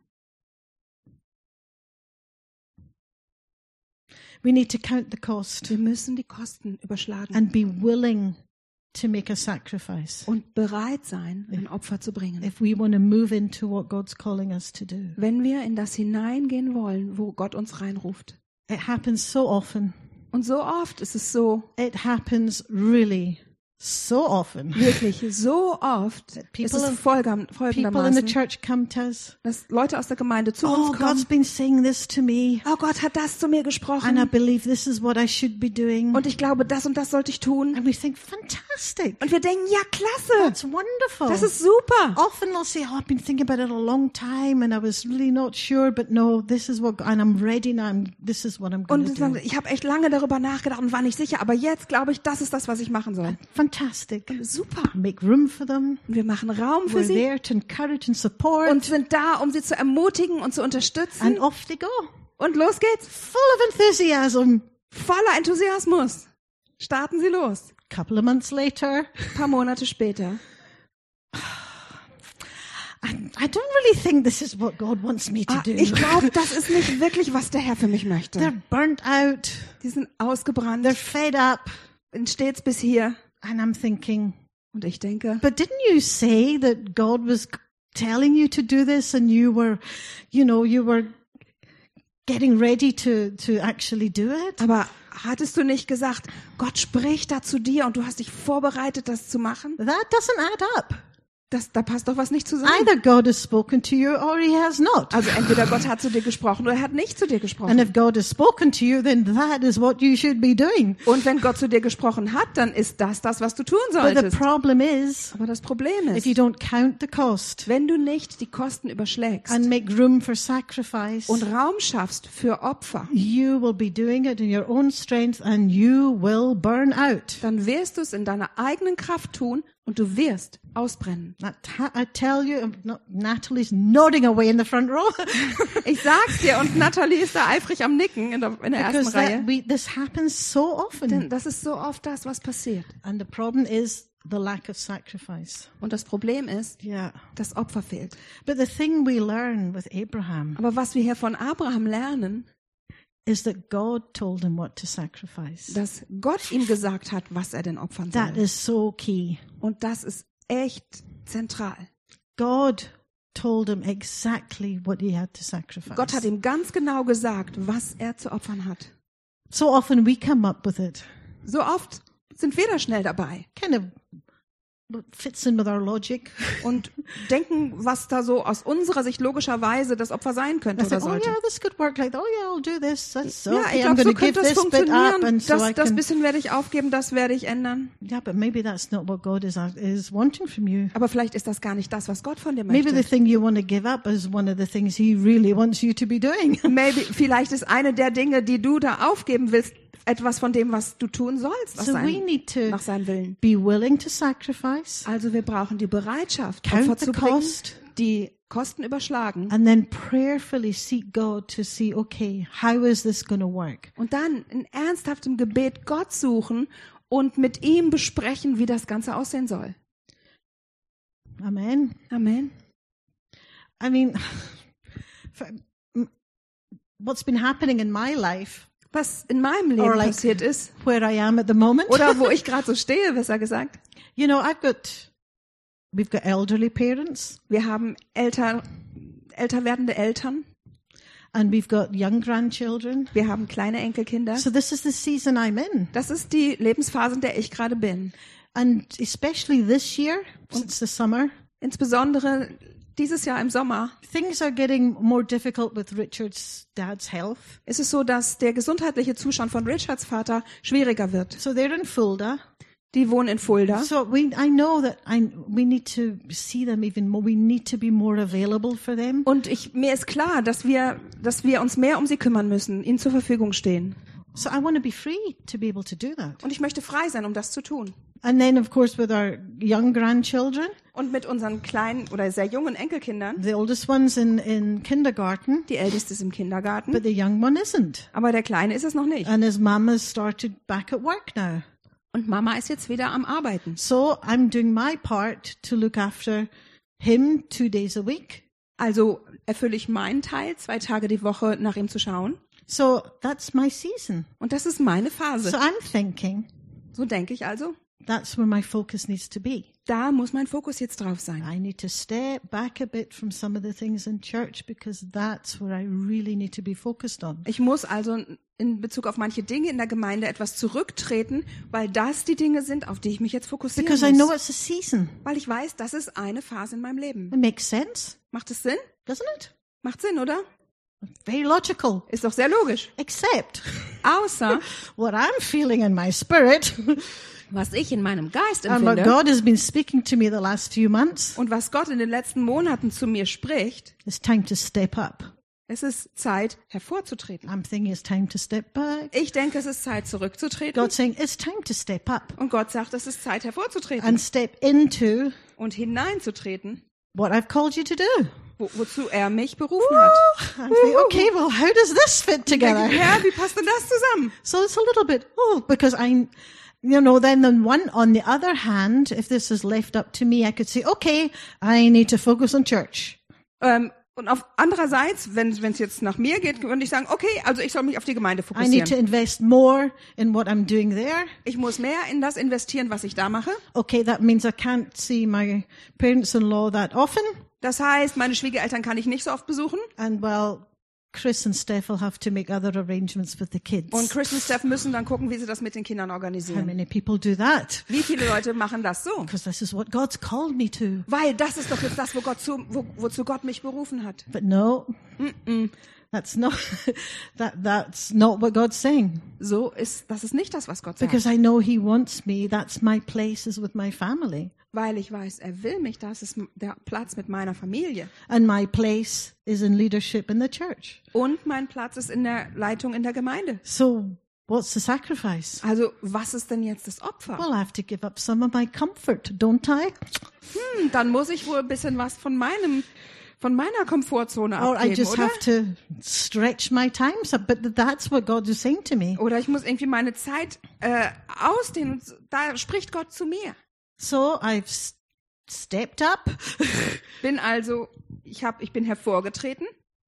A: We need to count the cost
B: Wir müssen die Kosten überschlagen
A: and be willing to make a sacrifice
B: und bereit sein, ein Opfer zu bringen.
A: if we want to move into what God's calling us to do.
B: Wenn wir in das hineingehen wollen, wo Gott uns reinruft.
A: It happens so often.
B: Und so oft ist es so,
A: It happens really so often.
B: Wirklich so oft ist
A: people
B: es
A: of-
B: folgern-
A: People in the
B: folgendermaßen,
A: church come to us.
B: dass Leute aus der Gemeinde zu
A: Oh,
B: uns
A: God's
B: kommen.
A: been saying this to me,
B: Oh, Gott hat das zu mir
A: and I
B: gesprochen
A: believe this is what I should be doing.
B: und ich glaube, das und das sollte ich tun.
A: And we think, fantastic.
B: Und wir denken, ja, klasse,
A: That's wonderful.
B: das ist super.
A: Often they'll say, oh, I've been thinking about it a long time and I was really not sure, but no, this is what, and I'm ready now, I'm, this is what I'm going
B: Und
A: to
B: sie sagen,
A: do.
B: ich habe echt lange darüber nachgedacht und war nicht sicher, aber jetzt glaube ich, das ist das, was ich machen soll.
A: Fantastic.
B: Super.
A: Make room for them.
B: Und wir machen Raum für
A: We're
B: sie
A: there to encourage and support.
B: und sind da, um sie zu ermutigen und zu unterstützen.
A: And off they go.
B: Und los geht's.
A: Full of enthusiasm.
B: Voller Enthusiasmus. Starten sie los.
A: Couple of months later,
B: Ein paar Monate später.
A: I, I don't really think this is what God wants me to
B: Ah,
A: do.
B: ich glaube, das ist nicht wirklich, was der Herr für mich möchte.
A: They're burnt out.
B: Die sind ausgebrannt,
A: They're fed up.
B: sind stets bis hier.
A: And I'm thinking,
B: Und ich denke,
A: but didn't you say that God was telling you to do this and you were, you know, you were getting ready to, to actually do it?
B: aber hattest du nicht gesagt, Gott spricht da zu dir und du hast dich vorbereitet, das zu machen?
A: That doesn't add up.
B: Das, da passt doch was nicht zusammen.
A: Either God has spoken to you or he has not.
B: Also entweder Gott hat zu dir gesprochen oder er hat nicht zu dir
A: And
B: gesprochen.
A: if God has spoken to you, then that is what you should be doing.
B: Und wenn Gott zu dir gesprochen hat, dann ist das das, was du tun
A: But the
B: solltest.
A: problem is,
B: Aber das Problem
A: if
B: ist,
A: you don't count the cost
B: wenn du nicht die Kosten überschlägst
A: and make room for sacrifice,
B: und Raum schaffst für Opfer,
A: you will be doing it in your own strength and you will burn out.
B: dann wirst du es in deiner eigenen Kraft tun und du wirst ausbrennen.
A: I ta- I tell you, um, no- Natalie's nodding away in the front row
B: Ich sag's dir und Natalie ist da eifrig am Nicken in der, in der ersten
A: because that
B: Reihe.
A: we, this happens so often.
B: Denn das ist so oft das, was passiert.
A: And the problem is the lack of sacrifice.
B: Und das Problem ist,
A: Yeah.
B: das Opfer fehlt.
A: But the thing we learn with Abraham
B: Aber was wir hier von Abraham lernen,
A: is that God told him what to sacrifice.
B: dass Gott ihm gesagt hat, was er denn opfern
A: That
B: soll.
A: is so key.
B: Und das ist echt zentral.
A: God told him exactly what he had to sacrifice.
B: Gott hat ihm ganz genau gesagt, was er zu opfern hat.
A: So often we come up with it.
B: So oft sind wir da schnell dabei
A: Kind of fits in with our logic.
B: und denken, was da so aus unserer Sicht logischerweise das Opfer sein könnte
A: I
B: oder
A: think, oh
B: sollte.
A: yeah, this could work like that. Oh yeah, I'll do this. That's
B: Ja,
A: okay.
B: ich
A: I'm
B: glaube, so
A: going to give
B: könnte das
A: this bit up,
B: funktionieren.
A: and so I
B: Das, das
A: can.
B: bisschen werde ich aufgeben, das werde ich ändern.
A: Yeah, but maybe that's not what God is is wanting from you.
B: Aber vielleicht ist das gar nicht das, was Gott von dir
A: Maybe the
B: möchte.
A: thing you want to give up is one of the things He really wants you to be doing.
B: Maybe, vielleicht ist eine der Dinge, die du da aufgeben willst, etwas von dem, was du tun sollst, was
A: So we
B: sein,
A: need to
B: nach seinem Willen.
A: be willing to sacrifice,
B: Also wir brauchen die Bereitschaft,
A: Count
B: Opfer
A: the
B: zu bringen,
A: cost.
B: die Kosten überschlagen
A: and then prayerfully seek God to see, okay, how is this going to work?
B: und dann in ernsthaftem Gebet Gott suchen und mit ihm besprechen, wie das Ganze aussehen soll.
A: Amen.
B: Amen.
A: I mean, for, m- what's been happening in my life,
B: Was in meinem
A: Or
B: Leben
A: like-
B: passiert ist,
A: where I am at the moment,
B: oder wo ich gerade so stehe, besser gesagt.
A: you know, I've got, we've got elderly parents
B: Wir haben älter, älter werdende Eltern,
A: and we've got young grandchildren.
B: wir haben kleine Enkelkinder.
A: So this is the season I'm in.
B: Das ist die Lebensphase, in der ich gerade bin.
A: And especially this year, since the summer,
B: Insbesondere dieses Jahr im Sommer
A: things are getting more difficult with Richard's dad's health.
B: ist es so, dass der gesundheitliche Zustand von Richards Vater schwieriger wird.
A: So they're in Fulda.
B: Die wohnen in Fulda.
A: So we, I know that I, we need to see them even more. We need to be more available for them.
B: Und ich, mir ist klar, dass wir, dass wir uns mehr um sie kümmern müssen, ihnen zur Verfügung stehen.
A: So I want to be free to be able to do that.
B: Und ich möchte frei sein, um das zu tun.
A: And then, of course, with our young grandchildren,
B: Und mit unseren kleinen oder sehr jungen Enkelkindern,
A: the oldest one's in, in kindergarten,
B: die älteste ist im Kindergarten,
A: but the young one isn't.
B: aber der Kleine ist es noch nicht.
A: And his mama's started back at work now.
B: Und Mama ist jetzt wieder am Arbeiten.
A: So I'm doing my part to look after him two days a week.
B: Also erfülle ich meinen Teil, zwei Tage die Woche nach ihm zu schauen.
A: So that's my season.
B: Und das ist meine
A: So
B: Phase.
A: I'm thinking,
B: So denke ich also.
A: That's where my focus needs to be.
B: Da muss mein Fokus jetzt drauf sein.
A: I need to step back a bit from some of the things in church because that's where I really need to be focused on.
B: Ich muss also in Bezug auf manche Dinge in der Gemeinde etwas zurücktreten, weil das die Dinge sind, auf die ich mich jetzt fokussieren
A: Because I know
B: muss.
A: it's a season.
B: Weil ich weiß, das ist eine Phase in meinem Leben.
A: It makes sense,
B: Macht es Sinn?
A: doesn't it?
B: Macht Sinn, oder?
A: Very logical.
B: Ist doch sehr logisch.
A: Except
B: Außer,
A: what I'm feeling in my spirit
B: was ich in meinem Geist
A: and what
B: empfinde
A: God has been speaking to me the last few months,
B: und was Gott in den letzten Monaten zu mir spricht,
A: it's time to step up.
B: es ist Zeit, hervorzutreten.
A: I'm thinking it's time to step back.
B: Ich denke, es ist Zeit, zurückzutreten.
A: God's saying it's time to step up
B: Und Gott sagt, es ist Zeit, hervorzutreten
A: and step into
B: und hineinzutreten,
A: what I've called you to do.
B: wo, wozu er mich berufen hat.
A: I'm thinking, okay, well, how does this fit together?
B: Herr, wie passt denn das zusammen?
A: So it's a little bit, oh, because I'm, you know, then the one, on the other hand, if this is left up to me, I could say, okay, I need to focus on church.
B: Ähm, und auf andererseits, wenn es jetzt nach mir geht, würde ich sagen, okay, also ich soll mich auf die Gemeinde
A: I need to
B: fokussieren.
A: invest more in what I'm doing there.
B: Ich muss mehr in das investieren, was ich da mache.
A: Okay, that means I can't see my parents-in-law that often.
B: Das heißt, meine Schwiegereltern kann ich nicht so oft besuchen.
A: And well, Chris and Steph will have to make other arrangements with the kids.
B: Und Chris und Steph müssen dann gucken, wie sie das mit den Kindern
A: How
B: organisieren.
A: many people do that?
B: Wie viele Leute machen das so?
A: Because this is what God's called me to.
B: Weil das ist doch jetzt das, wo Gott zu, wo, wozu Gott mich berufen hat.
A: But no,
B: Mm-mm.
A: that's not, that, that's not what God's saying.
B: So ist, das ist nicht das, was Gott sagt.
A: Because I know He wants me. That's my place is with my family.
B: Weil ich weiß, er will mich, das ist der Platz mit meiner Familie.
A: And my place is in leadership in the church.
B: Und mein Platz ist in der Leitung in der Gemeinde.
A: So what's the sacrifice?
B: Also, was ist denn jetzt das Opfer?
A: Well, I have to give up some of my comfort, don't I?
B: Hm, dann muss ich wohl ein bisschen was von meinem, von meiner Komfortzone
A: Or I
B: abgeben,
A: just
B: oder?
A: have to stretch my times up. But that's what God is saying to me.
B: Oder ich muss irgendwie meine Zeit äh, ausdehnen. Und da spricht Gott zu mir.
A: So I've s- stepped up
B: Bin also, ich hab, ich bin hervorgetreten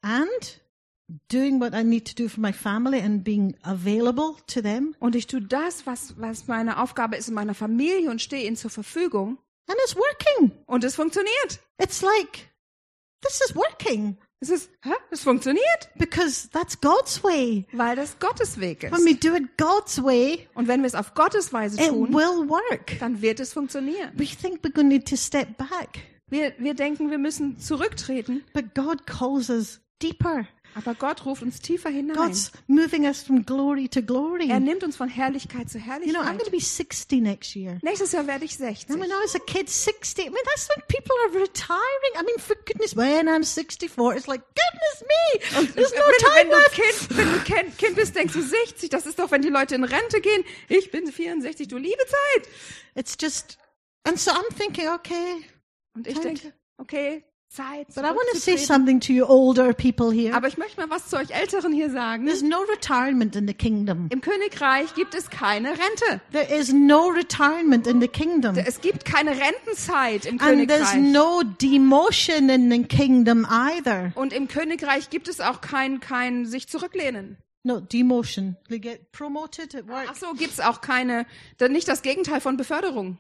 A: and doing what I need to do for my family and being available to them.
B: und ich tue das, was, was meine Aufgabe ist in meiner Familie und stehe ihnen zur Verfügung.
A: And it's working.
B: Und es funktioniert.
A: It's like, this is working
B: Es ist, hä? Es funktioniert,
A: because that's God's way.
B: weil das Gottes Weg
A: When we
B: ist.
A: do it God's way,
B: Und wenn wir es auf Gottes Weise
A: it
B: tun,
A: will work.
B: dann wird es funktionieren.
A: We think we're going to need to step back,
B: Wir, wir denken, wir müssen zurücktreten,
A: but God calls us deeper.
B: aber Gott ruft uns tiefer hinein.
A: God's moving us from glory to glory.
B: Er nimmt uns von Herrlichkeit zu
A: You know, I'm
B: Herrlichkeit.
A: going to be sixty next year.
B: Nächstes Jahr werde ich
A: And
B: sechzig.
A: when I was a kid, sixty, I mean, that's when people are retiring. I mean, for goodness, when I'm sixty-four, it's like, goodness me, there's no
B: wenn,
A: time
B: wenn, du
A: left.
B: kind, wenn du kind, kind bist, denkst du sechzig. Das ist doch, wenn die Leute in Rente gehen. Ich bin vierundsechzig, du liebe Zeit.
A: It's just, and so I'm thinking, okay,
B: Und ich
A: Zeit.
B: denke, okay, Zeit.
A: but I want to say
B: zurückzutreten.
A: something to you older people here.
B: Aber ich möchte mal was zu euch Älteren hier sagen.
A: There's no retirement in the kingdom.
B: Im Königreich gibt es keine Rente.
A: There is no retirement in the kingdom.
B: Es gibt keine Rentenzeit im
A: And there's
B: Königreich.
A: no demotion in the kingdom either.
B: Und im Königreich gibt es auch kein, kein sich zurücklehnen.
A: No, demotion. They get promoted at work.
B: Ach so, gibt es auch keine, dann nicht das Gegenteil von Beförderung.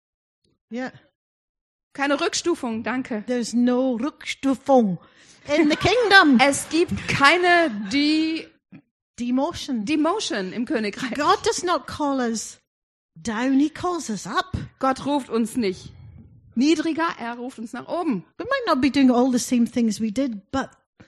A: Yeah.
B: Keine Rückstufung, danke.
A: There's no Rückstufung in the kingdom.
B: Es gibt keine De
A: Demotion.
B: Demotion im Königreich.
A: God does not call us down, He calls us up.
B: Gott ruft uns nicht niedriger, er ruft uns nach oben.
A: We might not be doing all the same things we did, but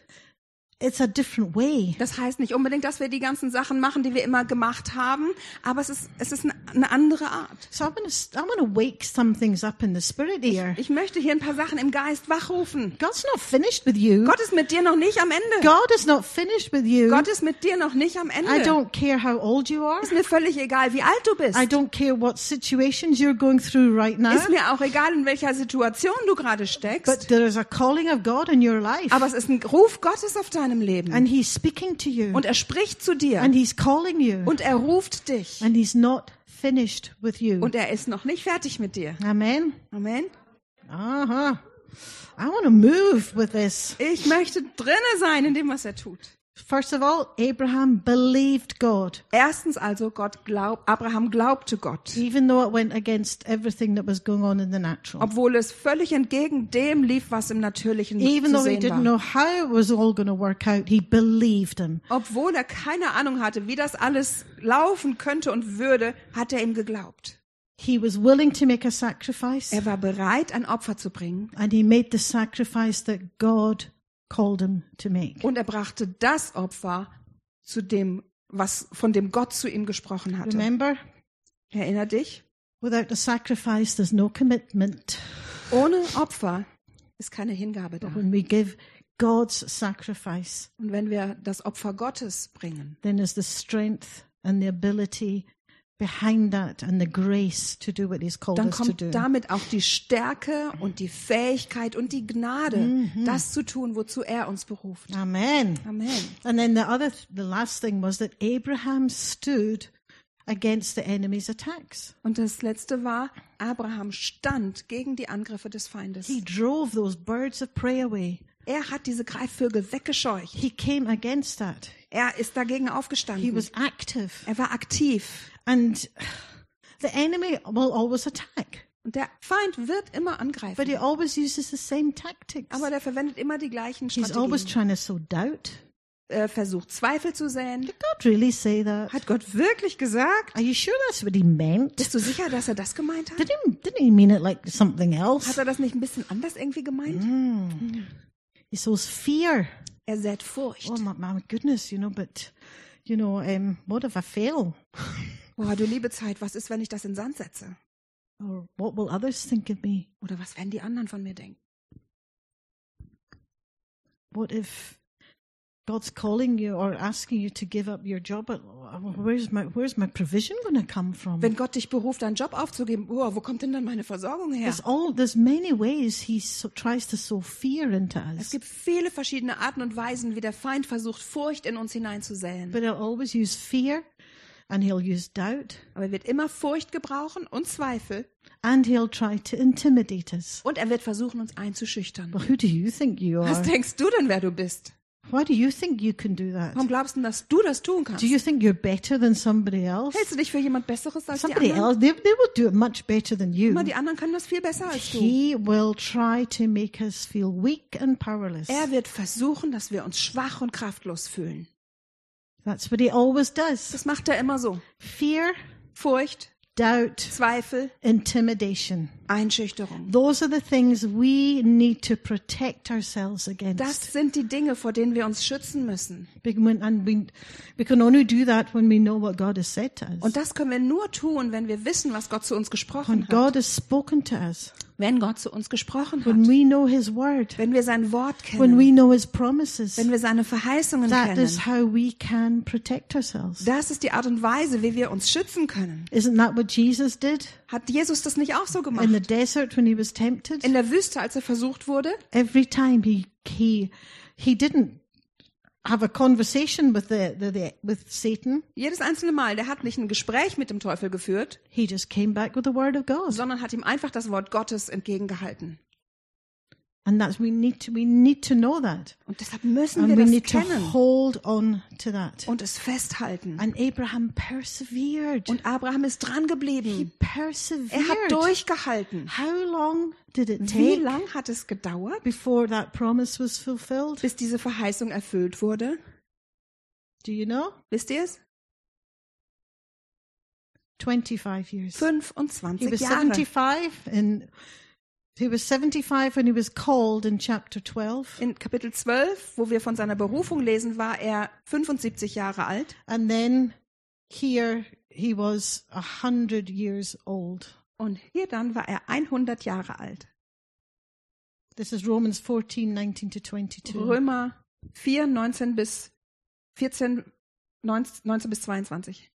A: it's a different way.
B: Das heißt nicht unbedingt, dass wir die ganzen Sachen machen, die wir immer gemacht haben, aber es ist, es ist eine, eine andere Art.
A: So I'm going to I'm going to wake some things up in the spirit here.
B: Ich möchte hier ein paar Sachen im Geist wachrufen.
A: God's not finished with you.
B: Gott ist mit dir noch nicht am Ende.
A: God is not finished with you.
B: Gott ist mit dir noch nicht am Ende.
A: I don't care how old you are.
B: Ist mir völlig egal, wie alt du bist.
A: I don't care what situations you're going through right now.
B: Ist mir auch egal, in welcher Situation du gerade
A: But
B: steckst.
A: there is a calling of God in your life.
B: Aber es ist ein Ruf Gottes auf deinem Leben.
A: And He's speaking to you.
B: Und er spricht zu dir.
A: And He's calling you.
B: Und er ruft dich.
A: And He's not finished with you.
B: Und er ist noch nicht fertig mit dir.
A: Amen.
B: Amen.
A: Uh-huh. I want to move with this.
B: Ich möchte drinne sein in dem, was er tut.
A: First of all, Abraham believed God,
B: Erstens also, Gott glaub, Abraham glaubte Gott,
A: even though it went against everything that was going on in the natural.
B: obwohl es völlig entgegen dem lief, was im Natürlichen
A: Even
B: zu
A: though he
B: sehen
A: didn't
B: war.
A: know how it was all going to work out, he believed him.
B: Obwohl er keine Ahnung hatte, wie das alles laufen könnte und würde, hat er ihm geglaubt.
A: He was willing to make a sacrifice,
B: Er war bereit, ein Opfer zu bringen.
A: and he made the sacrifice that God called him to make.
B: Und er brachte das Opfer zu dem, was, von dem Gott zu ihm gesprochen hatte.
A: Remember,
B: Erinner dich?
A: without a sacrifice, there's no commitment.
B: Ohne Opfer ist keine Hingabe da.
A: But when we give God's sacrifice,
B: Und wenn wir das Opfer Gottes bringen,
A: then there's the strength and the ability behind that and the grace to do what he's called
B: dann
A: us to
B: kommt
A: do.
B: damit auch die Stärke und die Fähigkeit und die Gnade,
A: Mhm.
B: das zu tun, wozu er uns beruft.
A: Amen.
B: Amen.
A: And then the other, the last thing was that Abraham stood against the enemy's attacks.
B: Und das letzte war, Abraham stand gegen die Angriffe des Feindes.
A: He drove those birds of prey away.
B: Er hat diese Greifvögel weggescheucht.
A: He came against that.
B: Er ist dagegen
A: He
B: aufgestanden.
A: was active.
B: Er war aktiv.
A: And the enemy will always attack,
B: Und der Feind wird immer
A: but
B: angreifen.
A: he always uses the same tactics.
B: Aber der verwendet immer die gleichen
A: He's always
B: Strategien.
A: trying to sow doubt.
B: Er versucht Zweifel zu säen.
A: Did God really say that?
B: Hat Gott wirklich gesagt?
A: Are you sure that's what he meant?
B: Bist du sicher, dass er das gemeint hat?
A: Did he, didn't he mean it like something
B: Hat
A: else?
B: er das nicht ein bisschen anders irgendwie gemeint?
A: He sows fear.
B: Er sät Furcht.
A: Oh my, my goodness, you know, but, you know, um, what if I fail?
B: Boah, du liebe Zeit, was ist, wenn ich das in den Sand setze?
A: Or what will others think of me?
B: Oder was werden die anderen von mir denken?
A: What if God's calling you or asking you to give up your job? Where's my, where's my provision going to come from?
B: Wenn Gott dich beruft, deinen Job aufzugeben, boah, wo kommt denn dann meine Versorgung her?
A: There's all, there's many ways he so, tries to sow fear into
B: Es
A: us.
B: gibt viele verschiedene Arten und Weisen, wie der Feind versucht, Furcht in uns hineinzusäen.
A: But he'll always use fear, and he'll use doubt,
B: Aber er wird immer Furcht gebrauchen und Zweifel.
A: and he'll try to intimidate us.
B: Und er wird versuchen, uns einzuschüchtern.
A: Well, who do you think you
B: Was
A: are?
B: denkst du denn, wer du bist?
A: Why do you think you can do that?
B: Warum glaubst du denn, dass du das tun kannst?
A: Do you think you're better than somebody else?
B: Hältst du dich für jemand Besseres als die
A: Somebody
B: anderen?
A: else, they, they will do it much better than you.
B: Immer die anderen können das viel besser als du.
A: He will try to make us feel weak and powerless.
B: Er wird versuchen, dass wir uns schwach und kraftlos fühlen.
A: That's what he always does.
B: Das macht er immer so.
A: Fear,
B: Furcht,
A: doubt,
B: Zweifel,
A: intimidation.
B: Einschüchterung.
A: Those are the things we need to protect ourselves against.
B: Das sind die Dinge, vor denen wir uns schützen müssen.
A: And we, we can only do that when we know what God has said to us.
B: Und das können wir nur tun, wenn wir wissen, was Gott zu uns
A: When
B: gesprochen hat.
A: God has spoken to us.
B: Wenn Gott zu uns gesprochen
A: When
B: hat.
A: we know His word.
B: Wenn wir sein Wort
A: When
B: kennen.
A: we know His promises.
B: Wenn wir seine Verheißungen
A: That
B: kennen.
A: is how we can protect ourselves.
B: Das ist die Art und Weise, wie wir uns schützen können.
A: Isn't that what Jesus did
B: Hat Jesus das nicht auch so
A: in
B: gemacht?
A: the desert when He was tempted?
B: In der Wüste, als er versucht wurde?
A: Every time he he he didn't have a conversation with the, the, the with Satan.
B: Jedes einzelne Mal. Der hat nicht ein Gespräch mit dem Teufel geführt,
A: He just came back with the word of God.
B: sondern hat ihm einfach das Wort Gottes entgegengehalten.
A: And that's we need to we need to know that.
B: Und deshalb müssen
A: And
B: wir
A: we
B: das
A: need to
B: kennen
A: hold on to that.
B: und es festhalten.
A: And Abraham persevered.
B: Und Abraham ist dran
A: He
B: geblieben. Er hat
A: persevered.
B: durchgehalten.
A: How long did it
B: Wie
A: take
B: lang hat es gedauert,
A: before that promise was fulfilled?
B: bis diese Verheißung erfüllt wurde?
A: Do you know?
B: Wisst ihr es?
A: twenty-five years. He
B: fünfundzwanzig
A: was
B: Jahre.
A: seventy-five and he was seventy-five when he was called in chapter twelve.
B: In Kapitel zwölf, wo wir von seiner Berufung lesen, war er fünfundsiebzig Jahre alt.
A: And then here he was a hundred years old.
B: Und hier dann war er hundert Jahre alt.
A: This is Romans fourteen, nineteen to twenty-two.
B: Römer vier, neunzehn bis vierzehn, neunzehn bis zweiundzwanzig.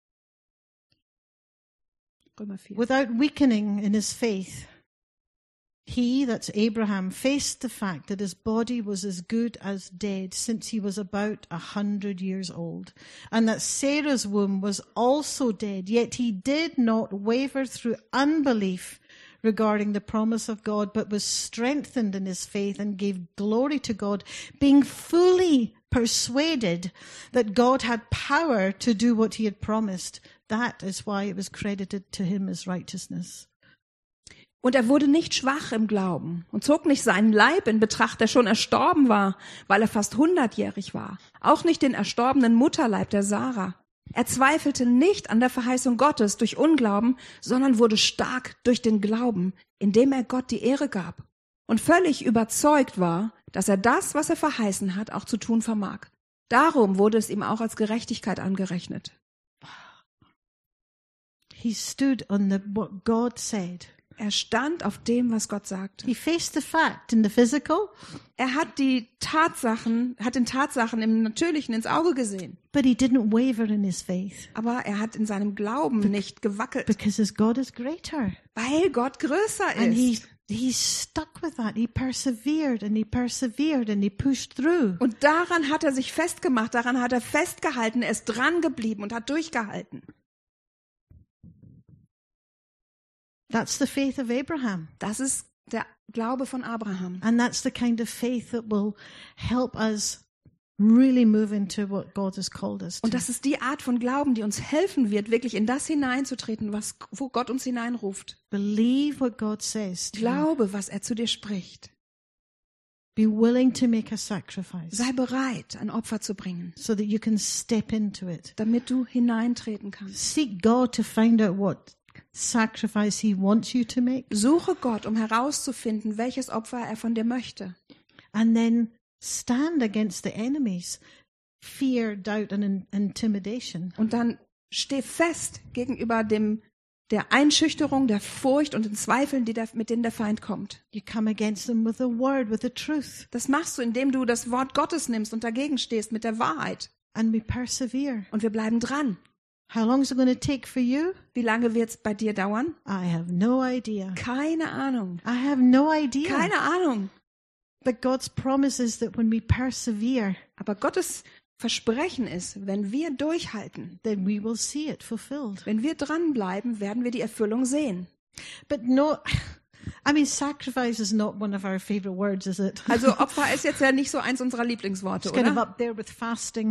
B: Römer vier.
A: Without weakening in his faith, he, that's Abraham, faced the fact that his body was as good as dead since he was about a hundred years old, and that Sarah's womb was also dead, yet he did not waver through unbelief regarding the promise of God, but was strengthened in his faith and gave glory to God, being fully persuaded that God had power to do what he had promised. That is why it was credited to him as righteousness.
B: Und er wurde nicht schwach im Glauben und zog nicht seinen Leib in Betracht, der schon erstorben war, weil er fast hundertjährig war. Auch nicht den erstorbenen Mutterleib der Sarah. Er zweifelte nicht an der Verheißung Gottes durch Unglauben, sondern wurde stark durch den Glauben, indem er Gott die Ehre gab und völlig überzeugt war, dass er das, was er verheißen hat, auch zu tun vermag. Darum wurde es ihm auch als Gerechtigkeit angerechnet.
A: He stood on the, what God said.
B: Er stand auf dem, was Gott sagte.
A: He faced the fact in the physical,
B: Er hat die Tatsachen, hat den Tatsachen im Natürlichen ins Auge gesehen.
A: but he didn't waver in his faith
B: Aber er hat in seinem Glauben nicht gewackelt,
A: because his God is greater.
B: weil Gott größer
A: And he,
B: ist.
A: he stuck with that. He persevered and he persevered and he pushed through.
B: Und daran hat er sich festgemacht, daran hat er festgehalten, er ist dran geblieben und hat durchgehalten.
A: That's the faith of Abraham.
B: Das ist der Glaube von Abraham.
A: And that's the kind of faith that will help us really move into what God has called us to.
B: Und das ist die Art von Glauben, die uns helfen wird, wirklich in das hineinzutreten, was, wo Gott uns hineinruft.
A: Believe what God says to you.
B: Glaube, was er zu dir spricht.
A: Be willing to make a sacrifice
B: Sei bereit, ein Opfer zu bringen,
A: so that you can step into it.
B: damit du hineintreten kannst.
A: Seek God to find out what sacrifice he wants you to make,
B: Suche Gott, um herauszufinden, welches Opfer er von dir möchte.
A: and then stand against the enemies, fear, doubt and in- intimidation.
B: Und dann steh fest gegenüber dem, der Einschüchterung, der Furcht und den Zweifeln, die der, mit denen der Feind kommt.
A: You come against them with the word, with the truth,
B: Das machst du, indem du das Wort Gottes nimmst und dagegen stehst mit der Wahrheit.
A: and we persevere.
B: Und wir bleiben dran.
A: How long is it going to take for you?
B: Wie lange wird es bei dir dauern?
A: I have no idea.
B: Keine Ahnung.
A: I have no idea.
B: Keine Ahnung.
A: But God's promise is that when we persevere,
B: Aber Gottes Versprechen ist, wenn wir durchhalten,
A: then we will see it fulfilled.
B: wenn wir dranbleiben, werden wir die Erfüllung sehen.
A: But no, I mean, sacrifice is not one of our favorite words, is it?
B: Also Opfer ist jetzt ja nicht so eins unserer Lieblingsworte,
A: It's kind of
B: oder?
A: up there with fasting.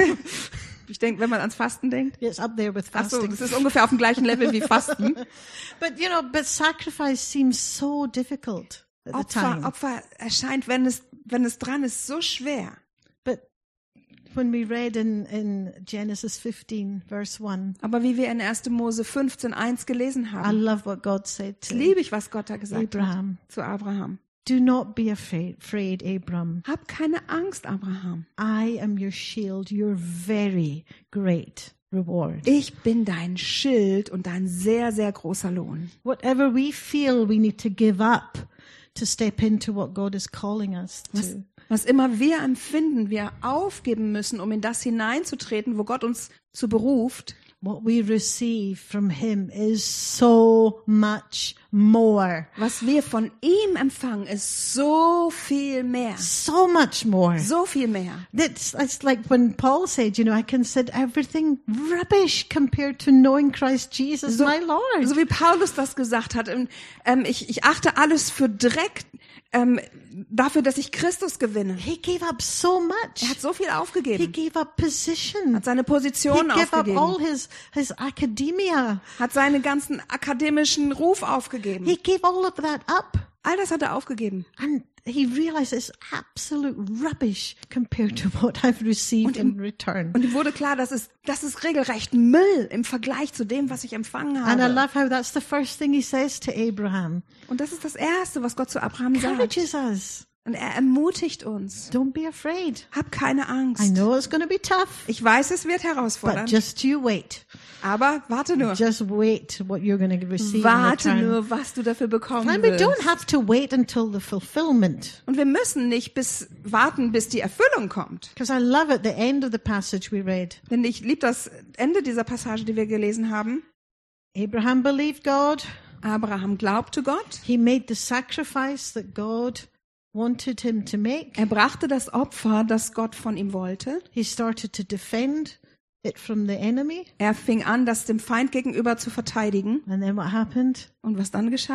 B: Ich denke, wenn man ans Fasten denkt.
A: It's up there with
B: Ach so,
A: fasting.
B: das ist ungefähr auf dem gleichen Level wie Fasten.
A: But you know, but sacrifice seems so difficult at the
B: Opfer,
A: time.
B: Opfer erscheint, wenn es, wenn es dran ist, so schwer.
A: But when we read in, in Genesis fifteen, verse one,
B: Aber wie wir in erster Mose fünfzehn eins gelesen
A: I
B: haben,
A: love what God said to
B: liebe ich, was Gott da gesagt hat
A: Abraham.
B: zu Abraham.
A: Do not be afraid, afraid, Abram.
B: Hab keine Angst, Abraham.
A: I am your shield, your very great reward.
B: Ich bin dein Schild und dein sehr, sehr großer Lohn.
A: Whatever we feel we need to give up to step into what God is calling us
B: Was,
A: to,
B: was immer wir empfinden, wir aufgeben müssen, um in das hineinzutreten, wo Gott uns zu beruft,
A: what we receive from Him is so much more.
B: was wir von ihm empfangen, ist so viel mehr.
A: So much more.
B: So viel mehr.
A: It's, it's like when Paul said, you know, I consider everything rubbish compared to knowing Christ Jesus,
B: So,
A: my Lord.
B: so wie Paulus das gesagt hat, ähm, ähm, ich, ich achte alles für Dreck, ähm, dafür, dass ich Christus gewinne.
A: He gave up so
B: Er
A: much.
B: hat so viel
A: He
B: aufgegeben,
A: gave up position.
B: hat seine
A: He
B: Position
A: gave up all
B: aufgegeben,
A: his, his academia.
B: hat seinen ganzen akademischen Ruf aufgegeben.
A: He gave all of that up.
B: All das hat er aufgegeben.
A: And he realized it's absolute rubbish compared to what I've received in return.
B: Und ihm wurde klar, das ist, das ist regelrecht Müll im Vergleich zu dem, was ich empfangen
A: And I
B: habe.
A: love how that's the first thing he says to Abraham.
B: Und das ist das Erste, was Gott zu Abraham sagt.
A: Encourages us.
B: Und er ermutigt uns.
A: Don't be afraid.
B: Hab keine
A: I
B: Angst.
A: know it's going to be tough,
B: Ich weiß, es wird
A: but
B: herausfordernd.
A: just you wait.
B: Aber warte nur.
A: Just wait what you're going to receive in
B: Warte
A: return.
B: nur, was du dafür bekommen
A: And we
B: wirst.
A: don't have to wait until the fulfillment.
B: Und wir müssen nicht bis warten, bis die Erfüllung kommt.
A: Because I love at the end of the passage we read.
B: Denn ich liebe das Ende dieser Passage, die wir gelesen haben.
A: Abraham believed God.
B: Abraham glaubte Gott.
A: He made the sacrifice that God wanted him to make.
B: Er brachte das Opfer, das Gott von ihm wollte.
A: He started to defend it from the enemy.
B: Er fing an, das dem Feind gegenüber zu verteidigen.
A: And then what happened?
B: Und was dann geschah?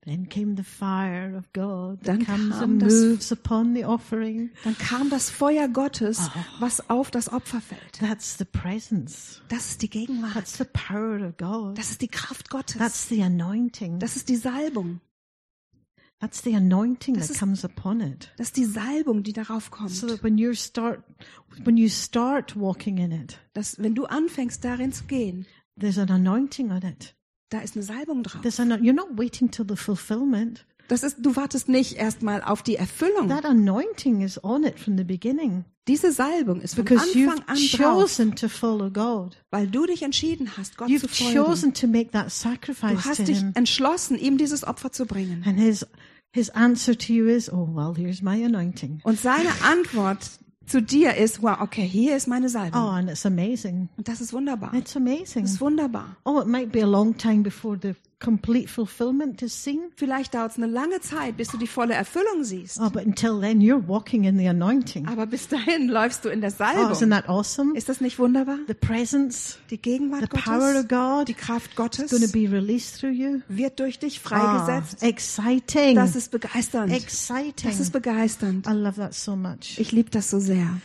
A: Then came the fire of God that
B: Dann
A: comes
B: kam
A: and
B: das-
A: moves upon the offering.
B: Dann kam das Feuer Gottes, was auf das Opfer fällt.
A: That's the presence.
B: Das ist die Gegenwart.
A: That's the power of God.
B: Das ist die Kraft Gottes.
A: That's the anointing.
B: Das ist die Salbung.
A: That's the anointing
B: Das
A: that
B: ist-
A: comes upon it.
B: Das ist die Salbung, die darauf kommt.
A: So that when you start, when you start walking in it,
B: Dass, wenn du anfängst, darin zu gehen,
A: there's an anointing on it.
B: da ist eine Salbung drauf.
A: There's an, you're not waiting till the fulfillment.
B: Das ist, du wartest nicht erstmal auf die Erfüllung.
A: That anointing is on it from the beginning
B: Diese Salbung ist von
A: because you've
B: Anfang an drauf,
A: chosen to follow God.
B: weil du dich entschieden hast, Gott zu
A: You've
B: folgen.
A: chosen to make that
B: Du
A: sacrifice to
B: hast dich
A: Him.
B: entschlossen, ihm dieses Opfer zu bringen.
A: And His His answer to you is, oh, well, here's my anointing.
B: Und seine Antwort zu dir ist, wow, okay, hier ist meine
A: Oh,
B: Salbung.
A: and it's amazing.
B: Und das ist wunderbar.
A: It's amazing.
B: Das ist wunderbar.
A: Oh, it might be a long time before the complete fulfillment is seen.
B: Vielleicht dauert es eine lange Zeit, bis du die volle Erfüllung siehst.
A: Oh, but until then, you're walking in the anointing.
B: Aber bis dahin läufst du in der
A: Oh, isn't
B: Salbung.
A: that awesome?
B: Ist das nicht wunderbar?
A: The presence,
B: Die
A: the
B: Gegenwart
A: power of
B: Gottes,
A: God
B: die Kraft
A: is going to
B: Gottes
A: be released through you.
B: wird durch dich
A: Ah,
B: freigesetzt.
A: exciting.
B: Das ist begeisternd.
A: Exciting.
B: Das ist begeisternd.
A: I love that so much.
B: Ich liebe das so sehr.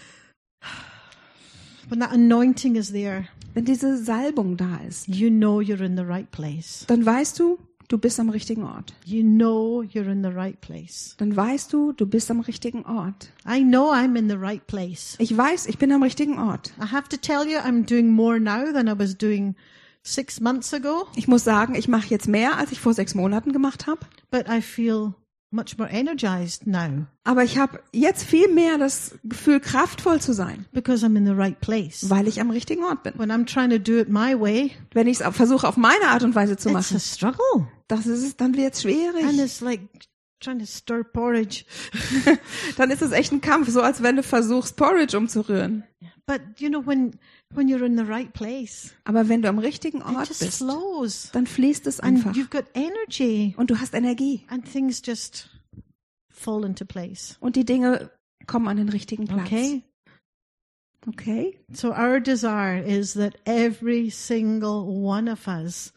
A: When that anointing is there,
B: Wenn diese Salbung da ist,
A: you know you're in the right place.
B: dann weißt du, du bist am richtigen Ort.
A: You know you're in the right place.
B: Dann weißt du, du bist am richtigen Ort.
A: I know I'm in the right place.
B: Ich weiß, ich bin am richtigen Ort.
A: I have to tell you, I'm doing more now than I was doing six months ago,
B: Ich muss sagen, ich mache jetzt mehr, als ich vor sechs Monaten gemacht habe.
A: but I feel much more energized now
B: Aber ich habe jetzt viel mehr das Gefühl, kraftvoll zu sein,
A: because I'm in the right place.
B: weil ich am richtigen Ort bin.
A: When I'm trying to do it my way,
B: Wenn ich es versuche, auf meine Art und Weise zu
A: it's a
B: machen,
A: struggle.
B: das ist es, dann wird es
A: And
B: schwierig.
A: it's like trying to stir porridge.
B: Dann ist es echt ein Kampf, so als wenn du versuchst, Porridge umzurühren.
A: But you know, when when you're in the right place,
B: Aber wenn du am richtigen
A: it
B: Ort
A: just
B: bist,
A: flows.
B: dann fließt es
A: And
B: einfach.
A: you've got energy
B: Und du hast Energie.
A: and things just fall into place.
B: Und die Dinge kommen an den richtigen Platz.
A: Okay?
B: Okay?
A: So our desire is that every single one of us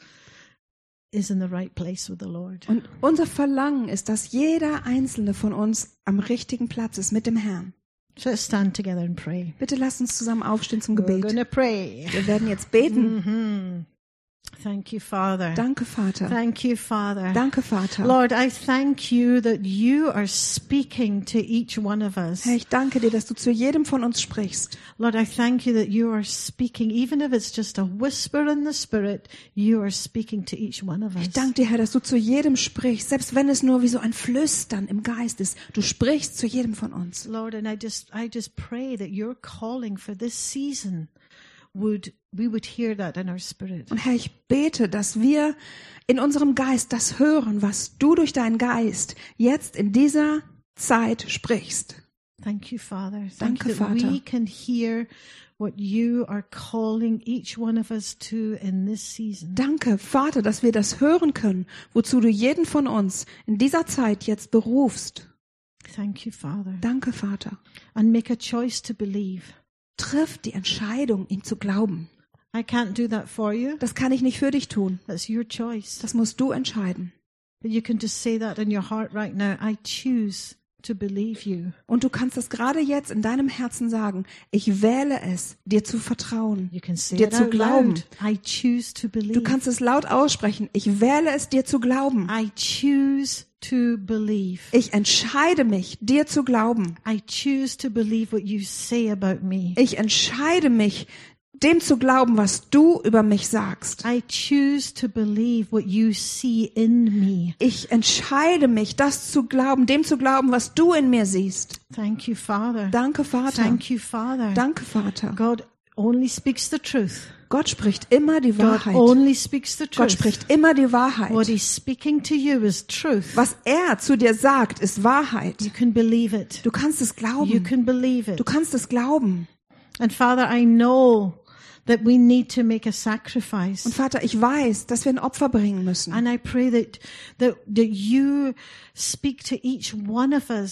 A: is in the right place with the Lord.
B: Und unser Verlangen ist, dass jeder einzelne von uns am richtigen Platz ist mit dem Herrn.
A: So let's stand together and pray.
B: Bitte lasst uns zusammen aufstehen zum
A: We're
B: Gebet.
A: going to pray.
B: Wir werden jetzt beten.
A: Mhm. Thank you, Father.
B: Danke, Vater.
A: Thank you, Father.
B: Danke, Vater.
A: Lord, I thank you that you are speaking to each one of us.
B: Herr, ich danke dir, dass du zu jedem von uns sprichst.
A: Lord, I thank you that you are speaking, even if it's just a whisper in the Spirit, you are speaking to each one of us.
B: Ich danke dir, Herr, dass du zu jedem sprichst, selbst wenn es nur wie so ein Flüstern im Geist ist. Du sprichst zu jedem von uns.
A: Lord, and I just, I just pray that your calling for this season would, we would hear that in our spirit.
B: Und Herr, ich bete, dass wir in unserem Geist das hören, was du durch deinen Geist jetzt in dieser Zeit sprichst.
A: Thank you, Father. Thank
B: Danke,
A: you that
B: Vater.
A: we can hear what you are calling each one of us to in this season.
B: Danke, Vater, dass wir das hören können, wozu du jeden von uns in dieser Zeit jetzt berufst.
A: Thank you, Father.
B: Danke, Vater.
A: And make a choice to believe.
B: Triff die Entscheidung, ihm zu glauben.
A: I can't do that for you.
B: Das kann ich nicht für dich tun.
A: That's your choice.
B: Das musst du entscheiden.
A: But you can just say that in your heart right now. I choose to believe you.
B: Und du kannst das gerade jetzt in deinem Herzen sagen. Ich wähle es, dir zu vertrauen,
A: You can say
B: dir
A: it
B: zu
A: out
B: glauben.
A: loud. I choose to believe.
B: Du kannst es laut aussprechen. Ich wähle es, dir zu glauben.
A: I choose to believe.
B: Ich entscheide mich, dir zu glauben.
A: I choose to believe what you say about me.
B: Ich entscheide mich, dem zu glauben, was du über mich sagst.
A: I choose to believe what you see in me.
B: Ich entscheide mich, das zu glauben, dem zu glauben, was du in mir siehst.
A: Thank you, Father.
B: Danke, Vater.
A: Thank you, Father.
B: Danke, Vater.
A: God only speaks the truth.
B: Gott spricht immer die
A: God
B: Wahrheit.
A: only speaks the
B: Gott
A: truth.
B: spricht immer die
A: What
B: Wahrheit.
A: he's speaking to you is truth.
B: Was er zu dir sagt, ist Wahrheit.
A: You can believe it.
B: Du kannst es
A: You
B: glauben.
A: can believe it.
B: Du kannst es glauben.
A: And Father, I know that we need to make a sacrifice.
B: Und Vater, ich weiß, dass wir ein Opfer bringen müssen.
A: And I pray that, that, that you speak to each one of us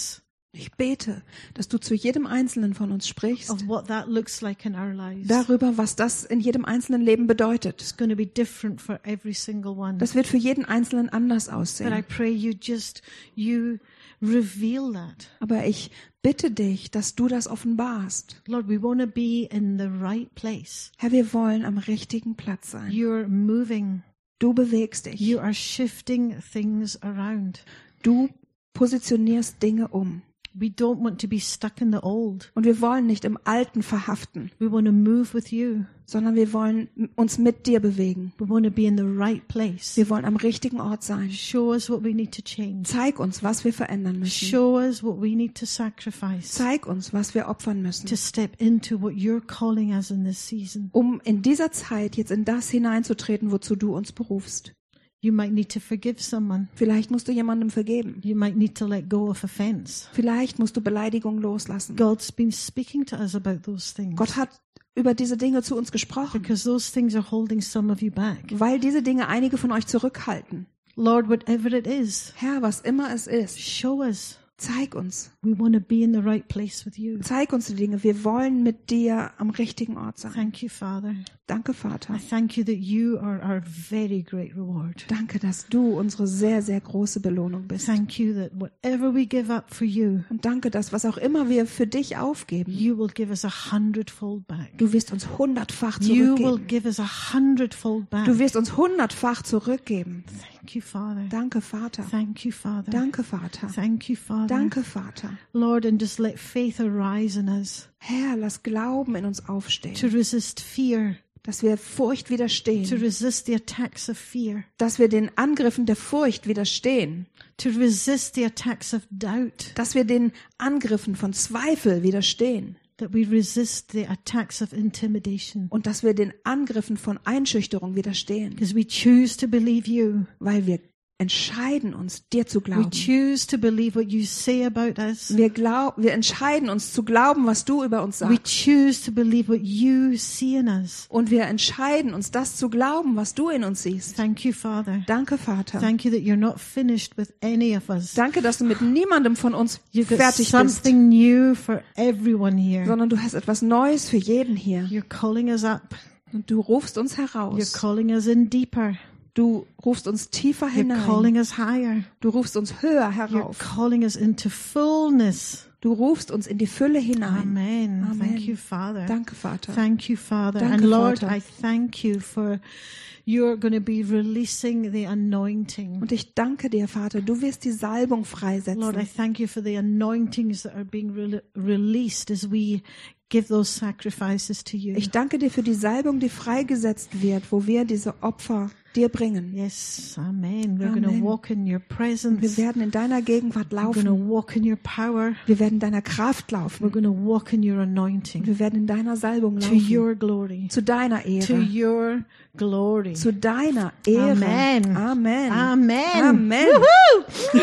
B: Ich bete, dass du zu jedem Einzelnen von uns sprichst,
A: of what that looks like in our lives.
B: darüber, was das in jedem einzelnen Leben bedeutet.
A: It's going to be different for every single one.
B: Das wird für jeden Einzelnen anders
A: But I
B: aussehen.
A: pray you just, you reveal that.
B: Aber ich bitte dich, dass du das offenbarst.
A: Lord, we want to be in the right place.
B: Herr, wir wollen am richtigen Platz sein.
A: You're moving.
B: Du bewegst dich.
A: You are shifting things around.
B: Du positionierst Dinge um.
A: We don't want to be stuck in the old.
B: Und wir wollen nicht im Alten verhaften,
A: We want to move with you.
B: sondern wir wollen uns mit dir bewegen.
A: We want to be in the right place.
B: Wir wollen am richtigen Ort sein.
A: Show us what we need to change.
B: Zeig uns, was wir verändern müssen.
A: Show us what we need to sacrifice
B: Zeig uns, was wir opfern müssen,
A: to step into what you're calling us in this season.
B: um in dieser Zeit jetzt in das hineinzutreten, wozu du uns berufst.
A: You might need to forgive someone.
B: Vielleicht musst du jemandem vergeben.
A: You might need to let go of offense.
B: Vielleicht musst du Beleidigung loslassen.
A: God's been speaking to us about those things
B: Gott hat über diese Dinge zu uns gesprochen,
A: because those things are holding some of you back.
B: weil diese Dinge einige von euch zurückhalten.
A: Lord, whatever it is,
B: Herr, was immer es ist,
A: show us.
B: zeig uns.
A: We want to be in the right place with you.
B: Zeig uns die Dinge. Wir wollen mit dir am richtigen Ort sein.
A: Thank you, Father.
B: Danke,
A: I
B: Vater.
A: thank you that you are our very great reward.
B: Danke, dass du unsere sehr, sehr große Belohnung bist.
A: Thank you that whatever we give up for you,
B: Und danke, dass was auch immer wir für dich aufgeben,
A: you will give us a hundredfold back.
B: du wirst uns hundertfach
A: You will
B: zurückgeben.
A: give us a hundredfold back.
B: Du wirst uns hundertfach zurückgeben.
A: Thank you, Father.
B: Danke, Vater.
A: Thank you, Father.
B: Danke, Vater.
A: Thank you, Father.
B: Danke, Vater.
A: Lord, and just let faith arise in us
B: Herr, lass Glauben in uns
A: to
B: aufstehen,
A: resist fear,
B: dass wir Furcht
A: to
B: widerstehen,
A: resist the attacks of fear,
B: dass wir den Angriffen der Furcht widerstehen,
A: to resist the attacks of doubt,
B: dass wir den Angriffen von Zweifel widerstehen
A: that we resist the attacks of intimidation.
B: und dass wir den Angriffen von Einschüchterung widerstehen,
A: Because we choose to believe you.
B: weil wir entscheiden uns, dir zu
A: We
B: glauben.
A: choose to believe what you say about us.
B: Wir, glaub, wir entscheiden uns zu glauben, was du über uns
A: We
B: sagst.
A: choose to believe what you see in us.
B: Und wir entscheiden uns, das zu glauben, was du in uns siehst.
A: Thank you, Father.
B: Danke, Vater.
A: Thank you that you're not finished with any of us.
B: Danke, dass du mit niemandem von uns
A: You've got
B: fertig bist,
A: something new for everyone here.
B: sondern du hast etwas Neues für jeden hier.
A: You're calling us up.
B: Und du rufst uns
A: You're
B: heraus.
A: calling us in deeper.
B: Du rufst uns tiefer
A: You're
B: hinein.
A: calling us higher.
B: Du rufst uns höher
A: You're
B: herauf.
A: calling us into fullness.
B: Du rufst uns in die Fülle hinein.
A: Amen.
B: Amen.
A: Thank you, Father.
B: Danke, Vater.
A: Thank you, Father.
B: Danke,
A: And Lord,
B: Vater.
A: I thank you for you're going to be releasing the anointing.
B: Und ich danke dir, Vater. Du wirst die Salbung
A: Lord, I
B: freisetzen.
A: thank you for the anointings that are being re- released as we give those sacrifices to you.
B: Ich danke dir für die Salbung, die freigesetzt wird, wo wir diese Opfer dir bringen.
A: Yes, amen. We're going to
B: Amen.
A: walk in your
B: Wir
A: presence.
B: werden in deiner Gegenwart
A: We're going to
B: laufen.
A: walk in your power.
B: Wir werden in deiner Kraft
A: We're
B: laufen.
A: going to walk in your anointing.
B: Wir werden in deiner Salbung
A: To
B: laufen.
A: your glory.
B: Zu deiner
A: To
B: Ehre.
A: your glory.
B: Zu deiner Ehre.
A: Amen.
B: Amen.
A: Amen.
B: Amen.
A: Woohoo!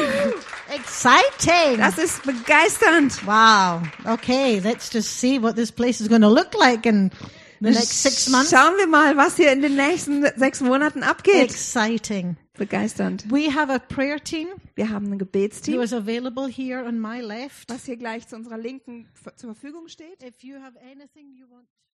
A: Exciting.
B: Das ist begeisternd.
A: Wow. Okay, let's just see what this place is going to look like in the next six months.
B: Schauen wir mal, was hier in den nächsten sechs Monaten abgeht.
A: Exciting.
B: Begeisternd.
A: We have a prayer team
B: Wir haben ein
A: who
B: Gebetsteam,
A: is available here on my left.
B: was hier gleich zu unserer Linken zur Verfügung steht.
A: If you have anything you want